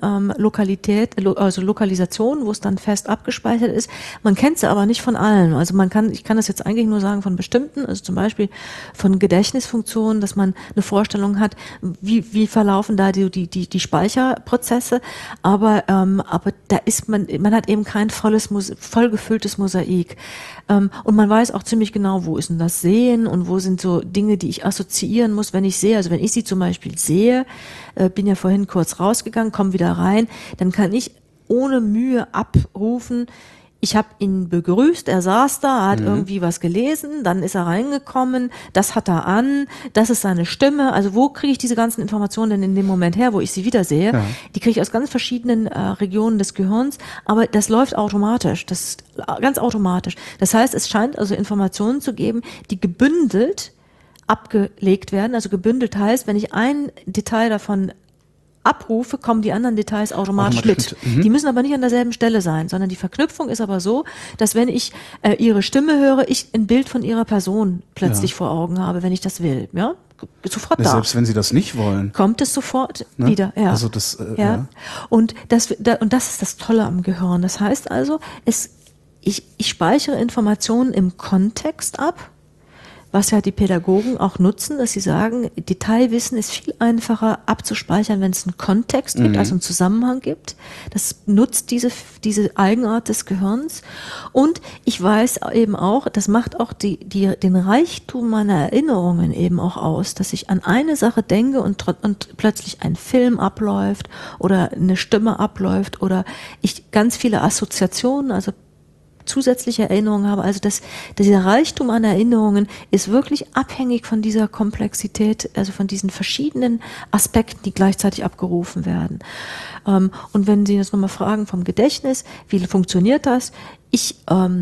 Lokalisationen, wo es dann fest abgespeichert ist. Man kennt sie aber nicht von allen. Also ich kann das jetzt eigentlich nur sagen von bestimmten, also zum Beispiel von Gedächtnisfunktionen, dass man eine Vorstellung hat, wie verlaufen da die Speicherprozesse. Aber da ist man hat eben kein voll gefülltes Mosaik. Und man weiß auch ziemlich genau, wo ist denn das Sehen und wo sind so Dinge, die ich assoziieren muss, wenn ich sehe. Also wenn ich sie zum Beispiel sehe, bin ja vorhin kurz rausgegangen, komme wieder rein, dann kann ich ohne Mühe abrufen, ich habe ihn begrüßt, er saß da, hat irgendwie was gelesen, dann ist er reingekommen, das hat er an, das ist seine Stimme. Also wo kriege ich diese ganzen Informationen denn in dem Moment her, wo ich sie wiedersehe? Ja. Die kriege ich aus ganz verschiedenen Regionen des Gehirns, aber das läuft automatisch, das ist ganz automatisch. Das heißt, es scheint also Informationen zu geben, die gebündelt abgelegt werden. Also gebündelt heißt, wenn ich ein Detail davon abrufe, kommen die anderen Details automatisch mit. Die müssen aber nicht an derselben Stelle sein, sondern die Verknüpfung ist aber so, dass wenn ich ihre Stimme höre, ich ein Bild von ihrer Person plötzlich vor Augen habe, wenn ich das will. Ja, sofort da. Selbst wenn Sie das nicht wollen. Kommt es sofort wieder. Ja. Also das, ja. Und das ist das Tolle am Gehirn. Das heißt also, ich speichere Informationen im Kontext ab, was ja die Pädagogen auch nutzen, dass sie sagen, Detailwissen ist viel einfacher abzuspeichern, wenn es einen Kontext gibt, also einen Zusammenhang gibt. Das nutzt diese Eigenart des Gehirns. Und ich weiß eben auch, das macht auch den Reichtum meiner Erinnerungen eben auch aus, dass ich an eine Sache denke und plötzlich ein Film abläuft oder eine Stimme abläuft oder ich ganz viele Assoziationen, also zusätzliche Erinnerungen habe. Also dieser Reichtum an Erinnerungen ist wirklich abhängig von dieser Komplexität, also von diesen verschiedenen Aspekten, die gleichzeitig abgerufen werden. Und wenn Sie jetzt nochmal fragen vom Gedächtnis, wie funktioniert das? Ich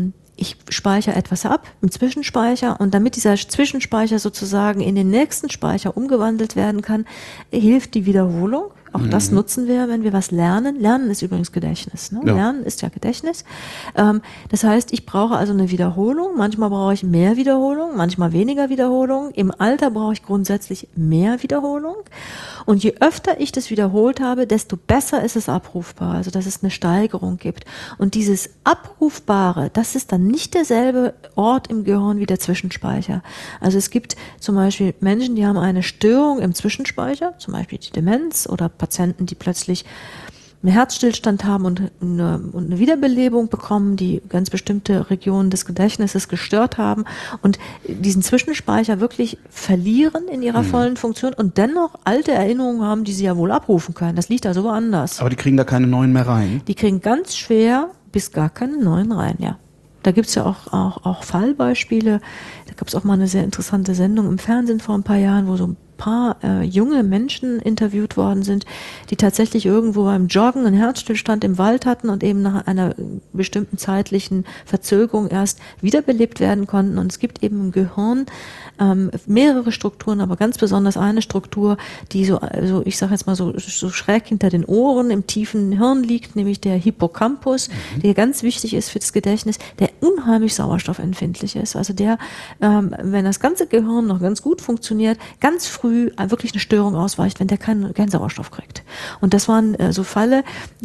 speichere etwas ab im Zwischenspeicher und damit dieser Zwischenspeicher sozusagen in den nächsten Speicher umgewandelt werden kann, hilft die Wiederholung. Auch das nutzen wir, wenn wir was lernen. Lernen ist übrigens Gedächtnis. Ne? Ja. Lernen ist ja Gedächtnis. Das heißt, ich brauche also eine Wiederholung. Manchmal brauche ich mehr Wiederholung, manchmal weniger Wiederholung. Im Alter brauche ich grundsätzlich mehr Wiederholung. Und je öfter ich das wiederholt habe, desto besser ist es abrufbar. Also, dass es eine Steigerung gibt. Und dieses Abrufbare, das ist dann nicht derselbe Ort im Gehirn wie der Zwischenspeicher. Also, es gibt zum Beispiel Menschen, die haben eine Störung im Zwischenspeicher, zum Beispiel die Demenz oder Patienten, die plötzlich einen Herzstillstand haben und eine Wiederbelebung bekommen, die ganz bestimmte Regionen des Gedächtnisses gestört haben und diesen Zwischenspeicher wirklich verlieren in ihrer vollen Funktion und dennoch alte Erinnerungen haben, die sie ja wohl abrufen können. Das liegt also woanders. Aber die kriegen da keine neuen mehr rein? Die kriegen ganz schwer bis gar keine neuen rein, ja. Da gibt's ja auch Fallbeispiele. Da gab's auch mal eine sehr interessante Sendung im Fernsehen vor ein paar Jahren, wo so ein paar junge Menschen interviewt worden sind, die tatsächlich irgendwo beim Joggen einen Herzstillstand im Wald hatten und eben nach einer bestimmten zeitlichen Verzögerung erst wiederbelebt werden konnten. Und es gibt eben im Gehirn mehrere Strukturen, aber ganz besonders eine Struktur, die so ich sage jetzt mal so schräg hinter den Ohren im tiefen Hirn liegt, nämlich der Hippocampus, der ganz wichtig ist für das Gedächtnis, der unheimlich sauerstoffempfindlich ist. Also der, wenn das ganze Gehirn noch ganz gut funktioniert, ganz früh wirklich eine Störung ausweicht, wenn der keinen Sauerstoff kriegt. Und das waren so Fälle,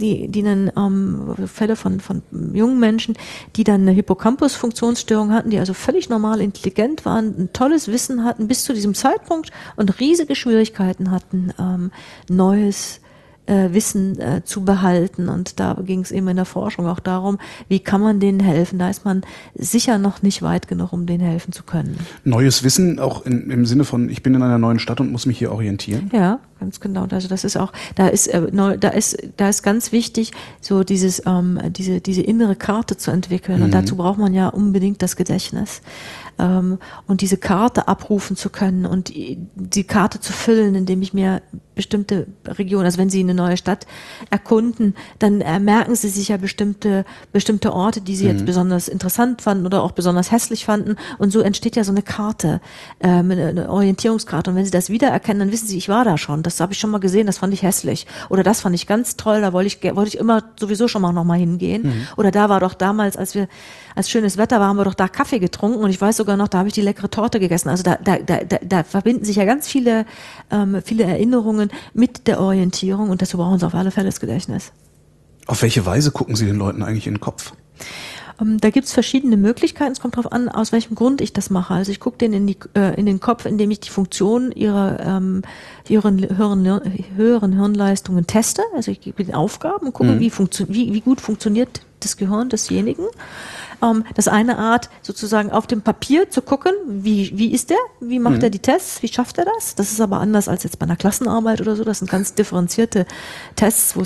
Fälle von jungen Menschen, die dann eine Hippocampus-Funktionsstörung hatten, die also völlig normal intelligent waren, ein tolles Wissen hatten bis zu diesem Zeitpunkt und riesige Schwierigkeiten hatten, neues Wissen zu behalten. Und da ging es eben in der Forschung auch darum, wie kann man denen helfen. Da ist man sicher noch nicht weit genug, um denen helfen zu können. Neues Wissen, auch im Sinne von, ich bin in einer neuen Stadt und muss mich hier orientieren? Ja, ganz genau. Also das ist auch, da ist ganz wichtig, so diese innere Karte zu entwickeln. Und dazu braucht man ja unbedingt das Gedächtnis. Und diese Karte abrufen zu können und die Karte zu füllen, indem ich mir bestimmte Regionen, also wenn Sie eine neue Stadt erkunden, dann merken Sie sich ja bestimmte Orte, die Sie jetzt besonders interessant fanden oder auch besonders hässlich fanden. Und so entsteht ja so eine Karte, eine Orientierungskarte. Und wenn Sie das wiedererkennen, dann wissen Sie, ich war da schon. Das habe ich schon mal gesehen, das fand ich hässlich. Oder das fand ich ganz toll, da wollte ich immer sowieso schon mal noch mal hingehen. Oder da war doch damals, als schönes Wetter war, haben wir doch da Kaffee getrunken und ich weiß sogar noch, da habe ich die leckere Torte gegessen. Also da verbinden sich ja ganz viele Erinnerungen mit der Orientierung und dazu brauchen Sie auf alle Fälle das Gedächtnis. Auf welche Weise gucken Sie den Leuten eigentlich in den Kopf? Da gibt's verschiedene Möglichkeiten. Es kommt darauf an, aus welchem Grund ich das mache. Also ich gucke denen in den Kopf, indem ich die Funktion ihrer höheren Hirnleistungen teste. Also ich gebe ihnen Aufgaben und gucke, wie gut funktioniert das Gehirn desjenigen. Das eine Art, sozusagen auf dem Papier zu gucken, wie ist der? Wie macht er die Tests? Wie schafft er das? Das ist aber anders als jetzt bei einer Klassenarbeit oder so. Das sind ganz differenzierte Tests,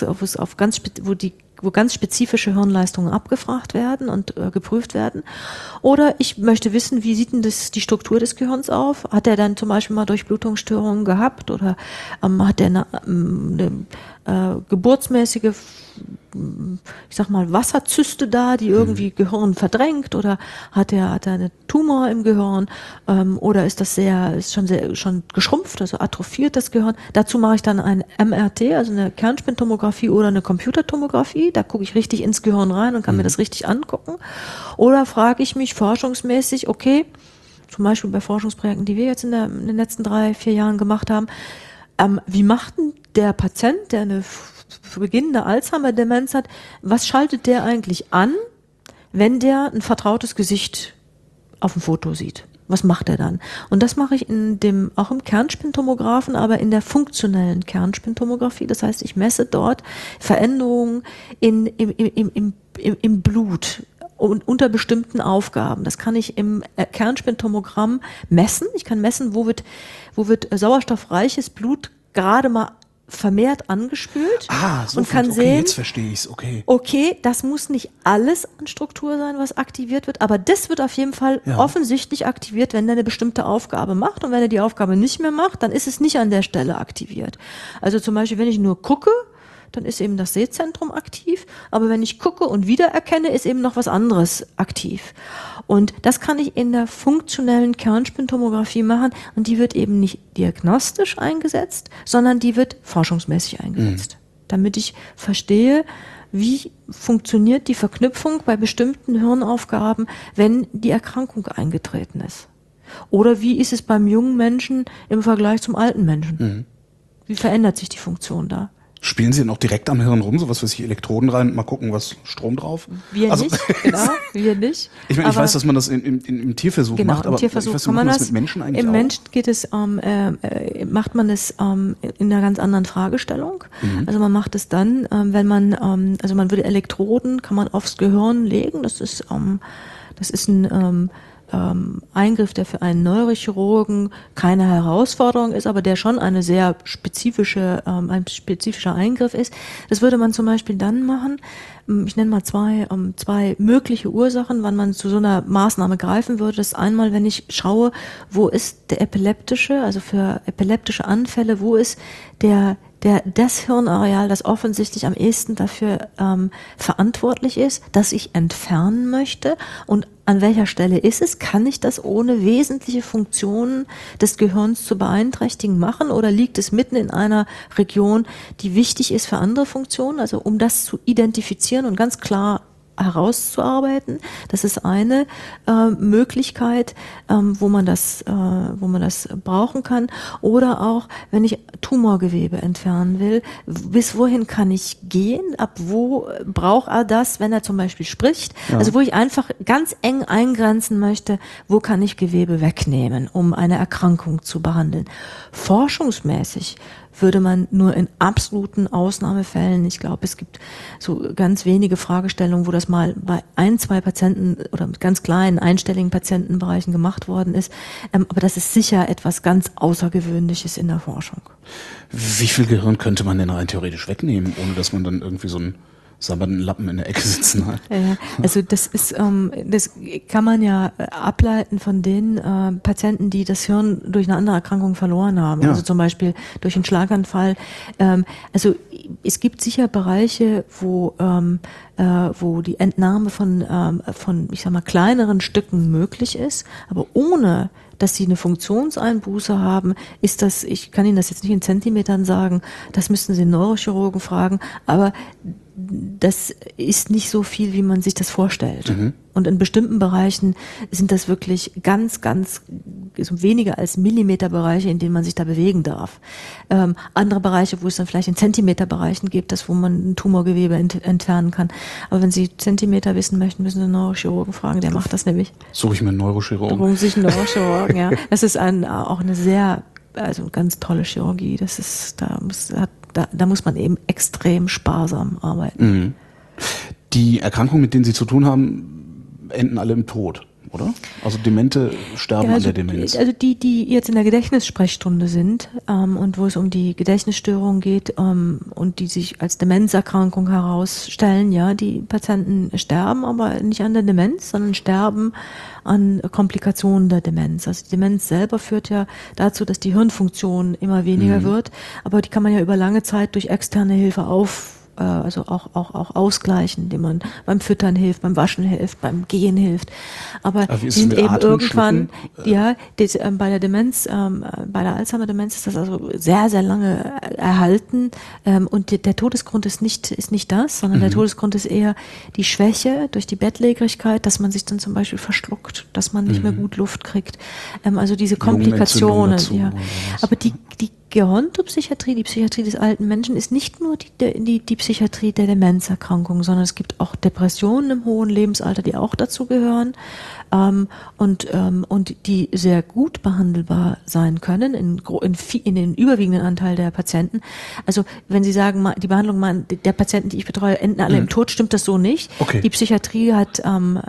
wo ganz spezifische Hirnleistungen abgefragt werden und geprüft werden. Oder ich möchte wissen, wie sieht denn die Struktur des Gehirns auf? Hat er dann zum Beispiel mal Durchblutungsstörungen gehabt oder hat er eine geburtsmäßige, ich sag mal, Wasserzyste da, die irgendwie Gehirn verdrängt, oder hat er einen Tumor im Gehirn, oder ist schon geschrumpft, also atrophiert das Gehirn. Dazu mache ich dann ein MRT, also eine Kernspintomographie oder eine Computertomographie. Da gucke ich richtig ins Gehirn rein und kann mir das richtig angucken. Oder frage ich mich forschungsmäßig, okay, zum Beispiel bei Forschungsprojekten, die wir jetzt in den letzten 3-4 Jahren gemacht haben, wie macht denn der Patient, der eine beginnende Alzheimer-Demenz hat, was schaltet der eigentlich an, wenn der ein vertrautes Gesicht auf dem Foto sieht? Was macht er dann? Und das mache ich auch im Kernspintomographen, aber in der funktionellen Kernspintomographie. Das heißt, ich messe dort Veränderungen im Blut und unter bestimmten Aufgaben. Das kann ich im Kernspintomogramm messen. Ich kann messen, wo wird sauerstoffreiches Blut gerade mal vermehrt angespült So und kann sehen, jetzt verstehe ich's, okay. Okay, das muss nicht alles an Struktur sein, was aktiviert wird, aber das wird auf jeden Fall offensichtlich aktiviert, wenn er eine bestimmte Aufgabe macht, und wenn er die Aufgabe nicht mehr macht, dann ist es nicht an der Stelle aktiviert. Also zum Beispiel, wenn ich nur gucke, dann ist eben das Sehzentrum aktiv, aber wenn ich gucke und wiedererkenne, ist eben noch was anderes aktiv. Und das kann ich in der funktionellen Kernspintomographie machen und die wird eben nicht diagnostisch eingesetzt, sondern die wird forschungsmäßig eingesetzt, damit ich verstehe, wie funktioniert die Verknüpfung bei bestimmten Hirnaufgaben, wenn die Erkrankung eingetreten ist. Oder wie ist es beim jungen Menschen im Vergleich zum alten Menschen? Wie verändert sich die Funktion da? Spielen Sie noch direkt am Hirn rum, sowas weiß ich, Elektroden rein, mal gucken, was Strom drauf? Wir nicht, genau, wir nicht. Ich meine, ich weiß, dass man das im Tierversuch macht, aber Tierversuch ich weiß, kann man das mit Menschen eigentlich im auch? Menschen geht es, macht man es in einer ganz anderen Fragestellung. Also man macht es dann, wenn man, also man würde Elektroden, kann man aufs Gehirn legen, das ist ein Eingriff, der für einen Neurochirurgen keine Herausforderung ist, aber der schon eine sehr spezifischer Eingriff ist. Das würde man zum Beispiel dann machen. Ich nenne mal zwei mögliche Ursachen, wann man zu so einer Maßnahme greifen würde. Das ist einmal, wenn ich schaue, wo ist der epileptische, also für epileptische Anfälle, wo ist das Hirnareal, das offensichtlich am ehesten dafür verantwortlich ist, dass ich entfernen möchte, und an welcher Stelle ist es? Kann ich das ohne wesentliche Funktionen des Gehirns zu beeinträchtigen machen, oder liegt es mitten in einer Region, die wichtig ist für andere Funktionen? Also um das zu identifizieren und ganz klar herauszuarbeiten. Das ist eine Möglichkeit, wo man das brauchen kann. Oder auch, wenn ich Tumorgewebe entfernen will, bis wohin kann ich gehen? Ab wo braucht er das, wenn er zum Beispiel spricht? Ja. Also wo ich einfach ganz eng eingrenzen möchte, wo kann ich Gewebe wegnehmen, um eine Erkrankung zu behandeln. Forschungsmäßig würde man nur in absoluten Ausnahmefällen, ich glaube, es gibt so ganz wenige Fragestellungen, wo das mal bei 1, 2 Patienten oder mit ganz kleinen, einstelligen Patientenbereichen gemacht worden ist. Aber das ist sicher etwas ganz Außergewöhnliches in der Forschung. Wie viel Gehirn könnte man denn rein theoretisch wegnehmen, ohne dass man dann irgendwie so einen sabbernden Lappen in der Ecke sitzen hat? Ja, also das kann man ja ableiten von den Patienten, die das Hirn durch eine andere Erkrankung verloren haben. Ja. Also zum Beispiel durch einen Schlaganfall. Also es gibt sicher Bereiche, wo die Entnahme von ich sag mal kleineren Stücken möglich ist, aber ohne dass sie eine Funktionseinbuße haben, ist das, ich kann Ihnen das jetzt nicht in Zentimetern sagen, das müssten Sie einen Neurochirurgen fragen, aber das ist nicht so viel, wie man sich das vorstellt. Und in bestimmten Bereichen sind das wirklich ganz, ganz weniger als Millimeterbereiche, in denen man sich da bewegen darf. Andere Bereiche, wo es dann vielleicht in Zentimeterbereichen gibt, wo man ein Tumorgewebe entfernen kann. Aber wenn Sie Zentimeter wissen möchten, müssen Sie einen Neurochirurgen fragen, der macht das nämlich. Suche ich mir einen Neurochirurgen. Suche sich einen Neurochirurgen, ja. Das ist auch eine sehr, also ganz tolle Chirurgie. Das ist, da muss man eben extrem sparsam arbeiten. Die Erkrankungen, mit denen Sie zu tun haben, enden alle im Tod, oder? Also Demente sterben an der Demenz. Also die jetzt in der Gedächtnissprechstunde sind und wo es um die Gedächtnisstörung geht und die sich als Demenzerkrankung herausstellen, ja, die Patienten sterben aber nicht an der Demenz, sondern sterben an Komplikationen der Demenz. Also die Demenz selber führt ja dazu, dass die Hirnfunktion immer weniger wird, aber die kann man ja über lange Zeit durch externe Hilfe also auch ausgleichen, indem man beim Füttern hilft, beim Waschen hilft, beim Gehen hilft. Aber sind eben irgendwann, bei der Demenz, bei der Alzheimer-Demenz ist das also sehr, sehr lange erhalten. Und der Todesgrund ist nicht das, sondern der Todesgrund ist eher die Schwäche durch die Bettlägerigkeit, dass man sich dann zum Beispiel verschluckt, dass man nicht mehr gut Luft kriegt. Also diese Komplikationen. Ja. Aber die Gerontopsychiatrie, die Psychiatrie des alten Menschen, ist nicht nur die Psychiatrie der Demenzerkrankungen, sondern es gibt auch Depressionen im hohen Lebensalter, die auch dazu gehören und die sehr gut behandelbar sein können in den überwiegenden Anteil der Patienten. Also wenn Sie sagen, die Behandlung der Patienten, die ich betreue, enden alle im Tod, stimmt das so nicht. Okay. Die Psychiatrie hat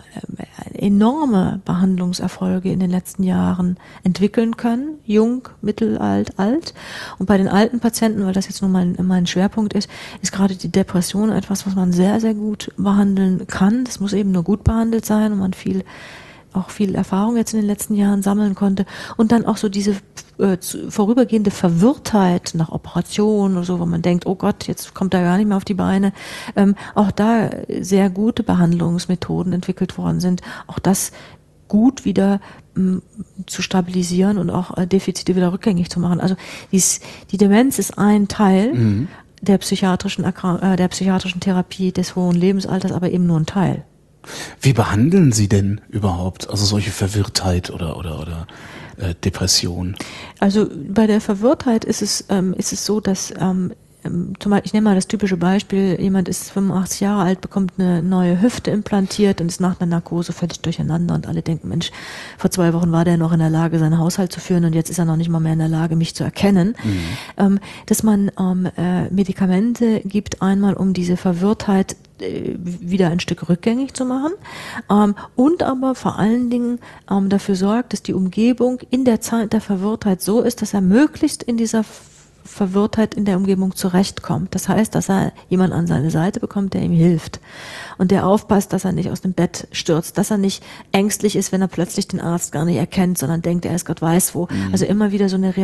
enorme Behandlungserfolge in den letzten Jahren entwickeln können, jung, mittelalt, alt. Und bei den alten Patienten, weil das jetzt nun mal mein Schwerpunkt ist gerade die Depression etwas, was man sehr, sehr gut behandeln kann. Das muss eben nur gut behandelt sein und man viel auch viel Erfahrung jetzt in den letzten Jahren sammeln konnte und dann auch so diese vorübergehende Verwirrtheit nach Operation oder so, wo man denkt, oh Gott, jetzt kommt er gar nicht mehr auf die Beine, auch da sehr gute Behandlungsmethoden entwickelt worden sind, auch das gut wieder zu stabilisieren und auch Defizite wieder rückgängig zu machen. Also die Demenz ist ein Teil der psychiatrischen Therapie des hohen Lebensalters, aber eben nur ein Teil. Wie behandeln Sie denn überhaupt also solche Verwirrtheit oder Depression? Also bei der Verwirrtheit ist es so, dass zum Beispiel, ich nehme mal das typische Beispiel, jemand ist 85 Jahre alt, bekommt eine neue Hüfte implantiert und ist nach einer Narkose völlig durcheinander und alle denken, Mensch, vor 2 Wochen war der noch in der Lage, seinen Haushalt zu führen und jetzt ist er noch nicht mal mehr in der Lage, mich zu erkennen. Dass man Medikamente gibt, einmal um diese Verwirrtheit wieder ein Stück rückgängig zu machen und aber vor allen Dingen dafür sorgt, dass die Umgebung in der Zeit der Verwirrtheit so ist, dass er möglichst in dieser Verwirrtheit in der Umgebung zurechtkommt. Das heißt, dass er jemanden an seine Seite bekommt, der ihm hilft und der aufpasst, dass er nicht aus dem Bett stürzt, dass er nicht ängstlich ist, wenn er plötzlich den Arzt gar nicht erkennt, sondern denkt, er ist Gott weiß wo. Also immer wieder so eine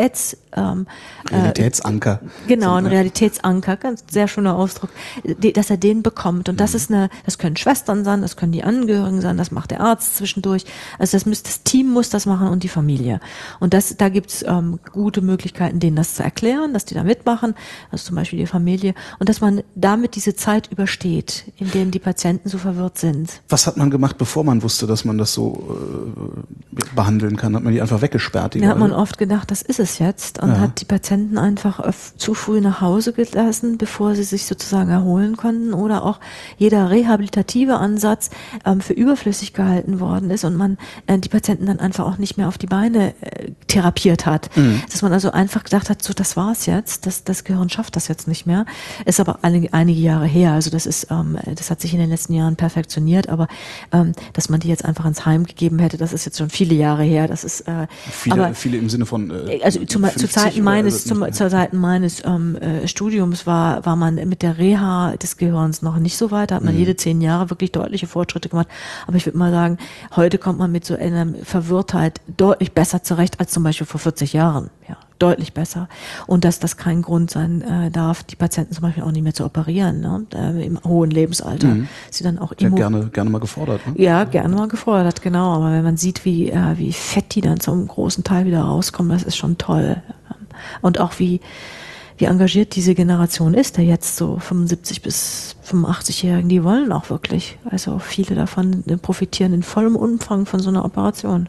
Realitätsanker. Genau, ein Realitätsanker, ganz sehr schöner Ausdruck, dass er den bekommt. Und das das können Schwestern sein, das können die Angehörigen sein, das macht der Arzt zwischendurch. Also das Team muss das machen und die Familie. Und da gibt's gute Möglichkeiten, denen das zu erklären, dass die da mitmachen, also zum Beispiel die Familie, und dass man damit diese Zeit übersteht, in denen die Patienten so verwirrt sind. Was hat man gemacht, bevor man wusste, dass man das so behandeln kann? Hat man die einfach weggesperrt? Da hat man oft gedacht, das ist es jetzt, und hat die Patienten einfach zu früh nach Hause gelassen, bevor sie sich sozusagen erholen konnten, oder auch jeder rehabilitative Ansatz für überflüssig gehalten worden ist und man die Patienten dann einfach auch nicht mehr auf die Beine therapiert hat. Dass man also einfach gedacht hat, so, das war's jetzt, das Gehirn schafft das jetzt nicht mehr. Ist aber einige Jahre her, also das hat sich in den letzten Jahren perfektioniert, aber dass man die jetzt einfach ins Heim gegeben hätte, das ist jetzt schon viele Jahre her. Das ist viele im Sinne von also zu Zeiten meines Studiums war man mit der Reha des Gehirns noch nicht so weit, da hat man jede 10 Jahre wirklich deutliche Fortschritte gemacht, aber ich würde mal sagen, heute kommt man mit so einer Verwirrtheit deutlich besser zurecht als zum Beispiel vor 40 Jahren, ja. Deutlich besser. Und dass das kein Grund sein darf, die Patienten zum Beispiel auch nicht mehr zu operieren, ne? Im hohen Lebensalter. Sie dann auch gerne mal gefordert. Ne? Ja, gerne mal gefordert, genau. Aber wenn man sieht, wie fett die dann zum großen Teil wieder rauskommen, das ist schon toll. Und auch wie engagiert diese Generation ist, der jetzt so 75 bis 85-Jährigen, die wollen auch wirklich. Also viele davon profitieren in vollem Umfang von so einer Operation.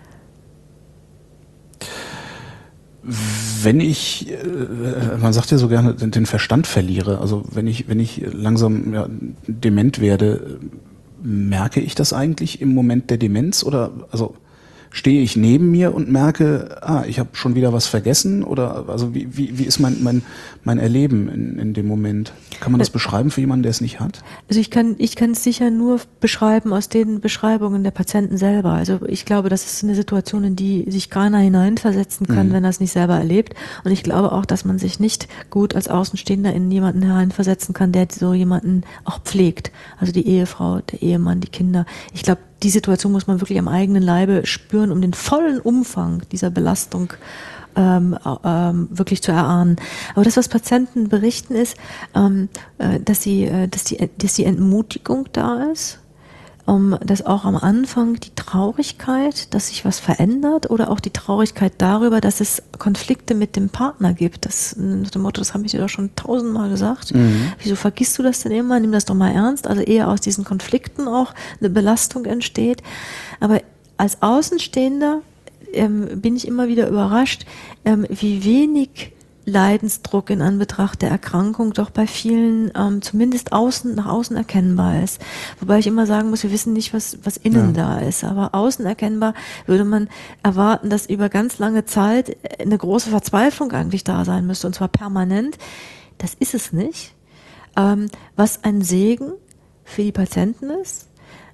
Wenn ich, man sagt ja so gerne, den Verstand verliere, also wenn ich langsam dement werde, merke ich das eigentlich im Moment der Demenz oder also stehe ich neben mir und merke, ich habe schon wieder was vergessen oder also wie ist mein Erleben in dem Moment? Kann man das beschreiben für jemanden, der es nicht hat? Also ich kann es sicher nur beschreiben aus den Beschreibungen der Patienten selber. Also ich glaube, das ist eine Situation, in die sich keiner hineinversetzen kann, wenn er es nicht selber erlebt. Und ich glaube auch, dass man sich nicht gut als Außenstehender in jemanden hineinversetzen kann, der so jemanden auch pflegt. Also die Ehefrau, der Ehemann, die Kinder. Ich glaube, die Situation muss man wirklich am eigenen Leibe spüren, um den vollen Umfang dieser Belastung wirklich zu erahnen. Aber das, was Patienten berichten, ist, dass die Entmutigung da ist, dass auch am Anfang die Traurigkeit, dass sich was verändert, oder auch die Traurigkeit darüber, dass es Konflikte mit dem Partner gibt. Das nach dem Motto, das habe ich dir doch schon 1000-mal gesagt. Wieso vergisst du das denn immer? Nimm das doch mal ernst. Also eher aus diesen Konflikten auch eine Belastung entsteht. Aber als Außenstehender bin ich immer wieder überrascht, wie wenig Leidensdruck in Anbetracht der Erkrankung doch bei vielen zumindest nach außen erkennbar ist. Wobei ich immer sagen muss, wir wissen nicht, was innen da ist. Aber außen erkennbar würde man erwarten, dass über ganz lange Zeit eine große Verzweiflung eigentlich da sein müsste, und zwar permanent. Das ist es nicht. Was ein Segen für die Patienten ist,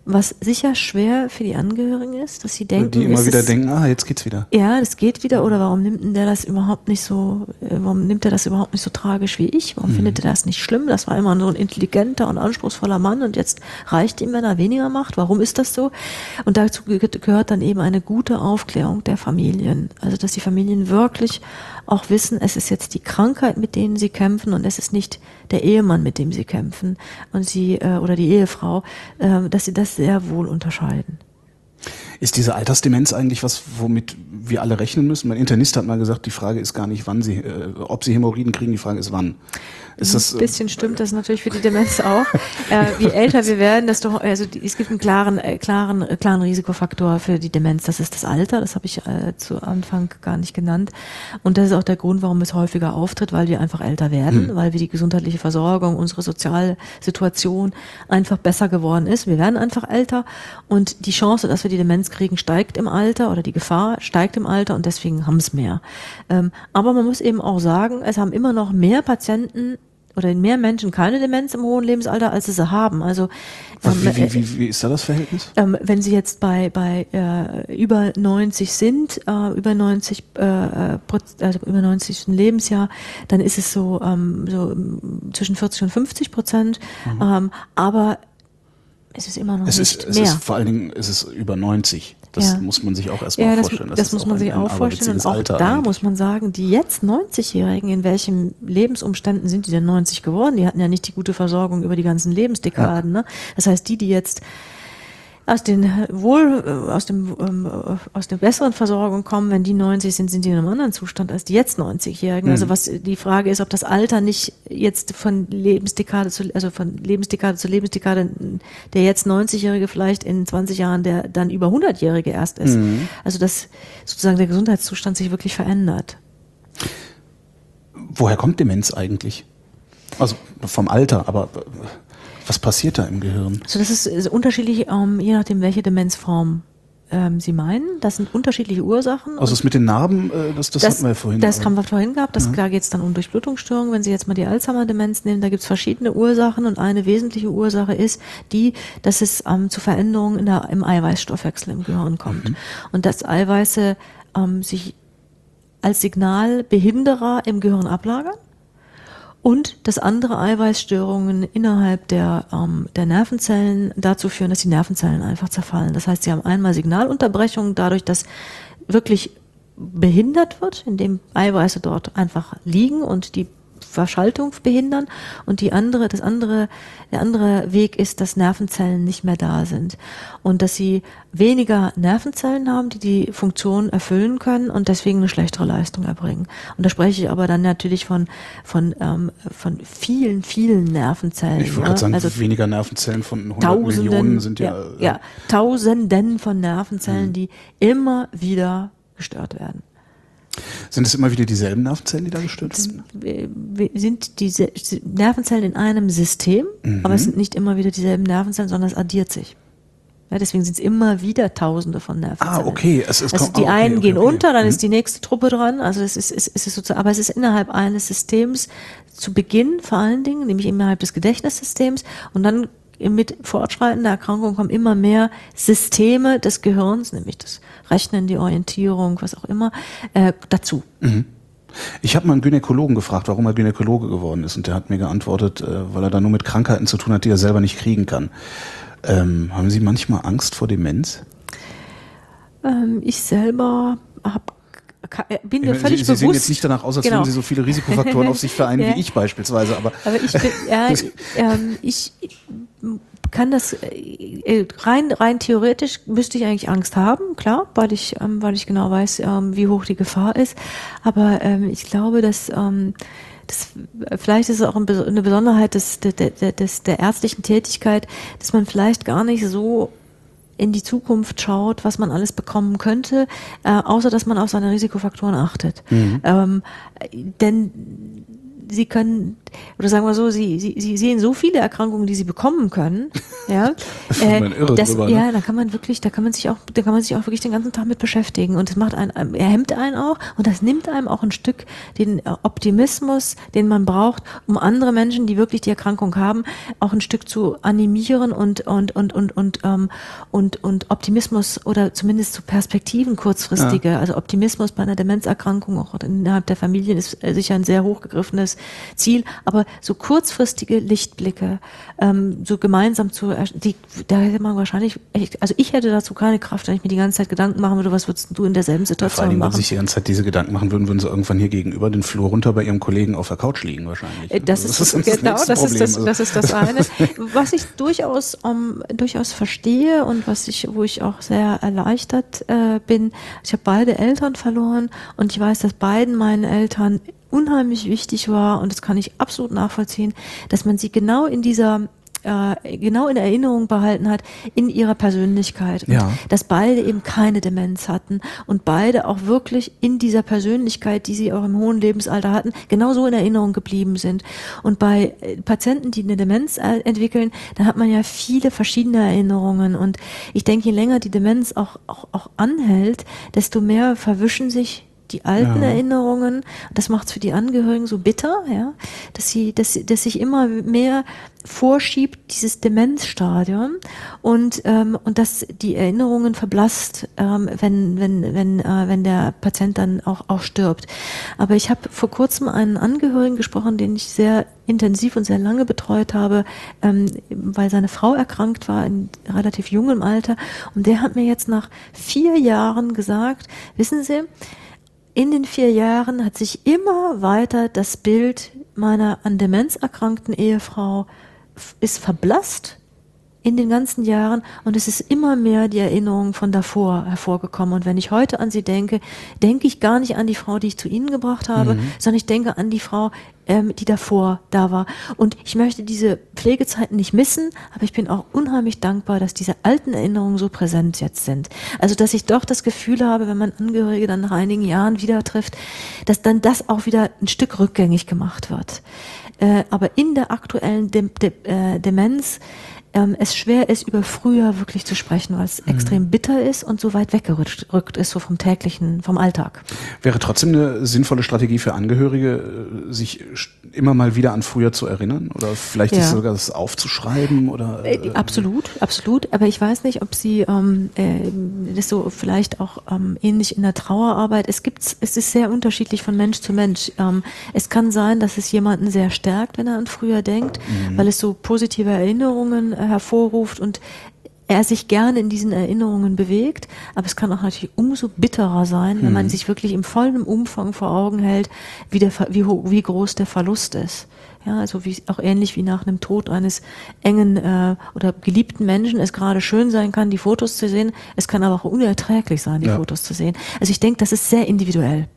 Was sicher schwer für die Angehörigen ist, dass sie denken, die immer wieder denken, jetzt geht's wieder. Ja, das geht wieder, oder warum nimmt denn der das überhaupt nicht so, warum nimmt er das überhaupt nicht so tragisch wie ich? Warum findet er das nicht schlimm? Das war immer so ein intelligenter und anspruchsvoller Mann und jetzt reicht ihm, wenn er weniger macht. Warum ist das so? Und dazu gehört dann eben eine gute Aufklärung der Familien. Also, dass die Familien wirklich auch wissen, es ist jetzt die Krankheit, mit denen sie kämpfen, und es ist nicht der Ehemann, mit dem sie kämpfen, und sie oder die Ehefrau, dass sie das sehr wohl unterscheiden. Ist diese Altersdemenz eigentlich was, womit wir alle rechnen müssen? Mein Internist hat mal gesagt, die Frage ist gar nicht, ob sie Hämorrhoiden kriegen, die Frage ist, wann. Ist das, ein bisschen stimmt das natürlich für die Demenz auch. Je älter wir werden, es gibt einen klaren Risikofaktor für die Demenz. Das ist das Alter. Das habe ich zu Anfang gar nicht genannt. Und das ist auch der Grund, warum es häufiger auftritt, weil wir einfach älter werden, weil wir die gesundheitliche Versorgung, unsere soziale Situation einfach besser geworden ist. Wir werden einfach älter und die Chance, dass wir die Demenz kriegen, steigt im Alter, oder die Gefahr steigt im Alter, und deswegen haben es mehr. Aber man muss eben auch sagen, es haben immer noch mehr Patienten oder mehr Menschen keine Demenz im hohen Lebensalter, als sie haben. Also wie ist da das Verhältnis? Wenn sie jetzt bei über 90 sind, über 90 Lebensjahr, dann ist es so zwischen 40 und 50%. Aber es ist immer noch nicht mehr. Es ist vor allen Dingen, es ist über 90. Das muss man sich auch erstmal vorstellen. Das muss man sich auch vorstellen. Und auch da muss man sagen, die jetzt 90-Jährigen, in welchen Lebensumständen sind die denn 90 geworden? Die hatten ja nicht die gute Versorgung über die ganzen Lebensdekaden. Ne? Das heißt, die jetzt aus der besseren Versorgung kommen, wenn die 90 sind, sind die in einem anderen Zustand als die jetzt 90-Jährigen. Also die Frage ist, ob das Alter nicht jetzt von Lebensdekade zu Lebensdekade der jetzt 90-Jährige vielleicht in 20 Jahren der dann über 100-Jährige erst ist. Also dass sozusagen der Gesundheitszustand sich wirklich verändert. Woher kommt Demenz eigentlich? Also vom Alter, aber was passiert da im Gehirn? Also das ist unterschiedlich, je nachdem, welche Demenzform Sie meinen. Das sind unterschiedliche Ursachen. Also das mit den Narben, das hatten wir ja vorhin. Das haben wir vorhin gehabt. Da geht es dann um Durchblutungsstörungen. Wenn Sie jetzt mal die Alzheimer-Demenz nehmen, da gibt es verschiedene Ursachen, und eine wesentliche Ursache ist dass es zu Veränderungen im Eiweißstoffwechsel im Gehirn kommt. Und dass Eiweiße sich als Signalbehinderer im Gehirn ablagern. Und dass andere Eiweißstörungen innerhalb der Nervenzellen dazu führen, dass die Nervenzellen einfach zerfallen. Das heißt, sie haben einmal Signalunterbrechungen dadurch, dass wirklich behindert wird, indem Eiweiße dort einfach liegen und die Verschaltung behindern, und der andere Weg ist, dass Nervenzellen nicht mehr da sind und dass sie weniger Nervenzellen haben, die Funktion erfüllen können und deswegen eine schlechtere Leistung erbringen. Und da spreche ich aber dann natürlich von vielen, vielen Nervenzellen. Ich wollte gerade sagen, also weniger Nervenzellen von 100 Millionen sind ja Tausenden von Nervenzellen, die immer wieder gestört werden. Sind es immer wieder dieselben Nervenzellen, die da gestört werden? Sind diese Nervenzellen in einem System, aber es sind nicht immer wieder dieselben Nervenzellen, sondern es addiert sich. Ja, deswegen sind es immer wieder Tausende von Nervenzellen. Okay. Die einen gehen unter, dann ist die nächste Truppe dran. Also es ist sozusagen, aber es ist innerhalb eines Systems zu Beginn vor allen Dingen, nämlich innerhalb des Gedächtnissystems, und dann mit fortschreitender Erkrankung kommen immer mehr Systeme des Gehirns, nämlich das Rechnen, die Orientierung, was auch immer, dazu. Ich habe mal einen Gynäkologen gefragt, warum er Gynäkologe geworden ist, und der hat mir geantwortet, weil er da nur mit Krankheiten zu tun hat, die er selber nicht kriegen kann. Haben Sie manchmal Angst vor Demenz? Ich selber bin mir völlig bewusst. Sie sehen jetzt nicht danach aus, als würden Sie so viele Risikofaktoren auf sich vereinen wie ich beispielsweise. Aber ich bin, ich kann das rein theoretisch müsste ich eigentlich Angst haben, klar, weil ich genau weiß, wie hoch die Gefahr ist. Aber ich glaube, dass vielleicht ist es auch eine Besonderheit der ärztlichen Tätigkeit, dass man vielleicht gar nicht so in die Zukunft schaut, was man alles bekommen könnte, außer dass man auf seine Risikofaktoren achtet. Denn Sie können, oder sagen wir so, Sie sehen so viele Erkrankungen, die Sie bekommen können, Ja, irre drüber, ne? ja, da kann man sich auch wirklich den ganzen Tag mit beschäftigen und das macht er hemmt einen auch und das nimmt einem auch ein Stück den Optimismus, den man braucht, um andere Menschen, die wirklich die Erkrankung haben, auch ein Stück zu animieren und Optimismus oder zumindest zu Perspektiven kurzfristige, also Optimismus bei einer Demenzerkrankung auch innerhalb der Familien ist sicher ein sehr hochgegriffenes Ziel, aber so kurzfristige Lichtblicke, so gemeinsam da hätte man wahrscheinlich, also ich hätte dazu keine Kraft, wenn ich mir die ganze Zeit Gedanken machen würde, was würdest du in derselben Situation vor allem, machen? wenn sie sich die ganze Zeit diese Gedanken machen würden, würden sie irgendwann hier gegenüber den Flur runter bei ihrem Kollegen auf der Couch liegen wahrscheinlich. Das ist das eine. Was ich durchaus verstehe und wo ich auch sehr erleichtert bin, ich habe beide Eltern verloren und ich weiß, dass beiden meinen Eltern unheimlich wichtig war und das kann ich absolut nachvollziehen, dass man sie genau in Erinnerung behalten hat in ihrer Persönlichkeit. Und dass beide eben keine Demenz hatten und beide auch wirklich in dieser Persönlichkeit, die sie auch im hohen Lebensalter hatten, genauso in Erinnerung geblieben sind. Und bei Patienten, die eine Demenz entwickeln, da hat man ja viele verschiedene Erinnerungen und ich denke, je länger die Demenz auch anhält, desto mehr verwischen sich die alten Erinnerungen, das macht es für die Angehörigen so bitter, ja, dass sich immer mehr vorschiebt, dieses Demenzstadium und dass die Erinnerungen verblasst, wenn der Patient dann auch stirbt. Aber ich habe vor kurzem einen Angehörigen gesprochen, den ich sehr intensiv und sehr lange betreut habe, weil seine Frau erkrankt war in relativ jungem Alter und der hat mir jetzt nach 4 Jahren gesagt, wissen Sie, in den 4 Jahren hat sich immer weiter das Bild meiner an Demenz erkrankten Ehefrau ist verblasst in den ganzen Jahren und es ist immer mehr die Erinnerung von davor hervorgekommen. Und wenn ich heute an sie denke, denke ich gar nicht an die Frau, die ich zu Ihnen gebracht habe, sondern ich denke an die Frau, die davor da war. Und ich möchte diese Pflegezeiten nicht missen, aber ich bin auch unheimlich dankbar, dass diese alten Erinnerungen so präsent jetzt sind. Also, dass ich doch das Gefühl habe, wenn man Angehörige dann nach einigen Jahren wieder trifft, dass dann das auch wieder ein Stück rückgängig gemacht wird. Aber in der aktuellen Demenz es schwer ist, über früher wirklich zu sprechen, weil es extrem bitter ist und so weit weggerückt ist, so vom Alltag. Wäre trotzdem eine sinnvolle Strategie für Angehörige, sich immer mal wieder an früher zu erinnern oder vielleicht sich sogar das aufzuschreiben oder? Absolut. Aber ich weiß nicht, ob Sie das so vielleicht auch ähnlich in der Trauerarbeit. Es ist sehr unterschiedlich von Mensch zu Mensch. Es kann sein, dass es jemanden sehr stärkt, wenn er an früher denkt, weil es so positive Erinnerungen hervorruft und er sich gerne in diesen Erinnerungen bewegt, aber es kann auch natürlich umso bitterer sein, wenn man sich wirklich im vollen Umfang vor Augen hält, wie groß der Verlust ist. Ja, also auch ähnlich wie nach einem Tod eines engen oder geliebten Menschen es gerade schön sein kann, die Fotos zu sehen, es kann aber auch unerträglich sein, die Fotos zu sehen. Also ich denke, das ist sehr individuell.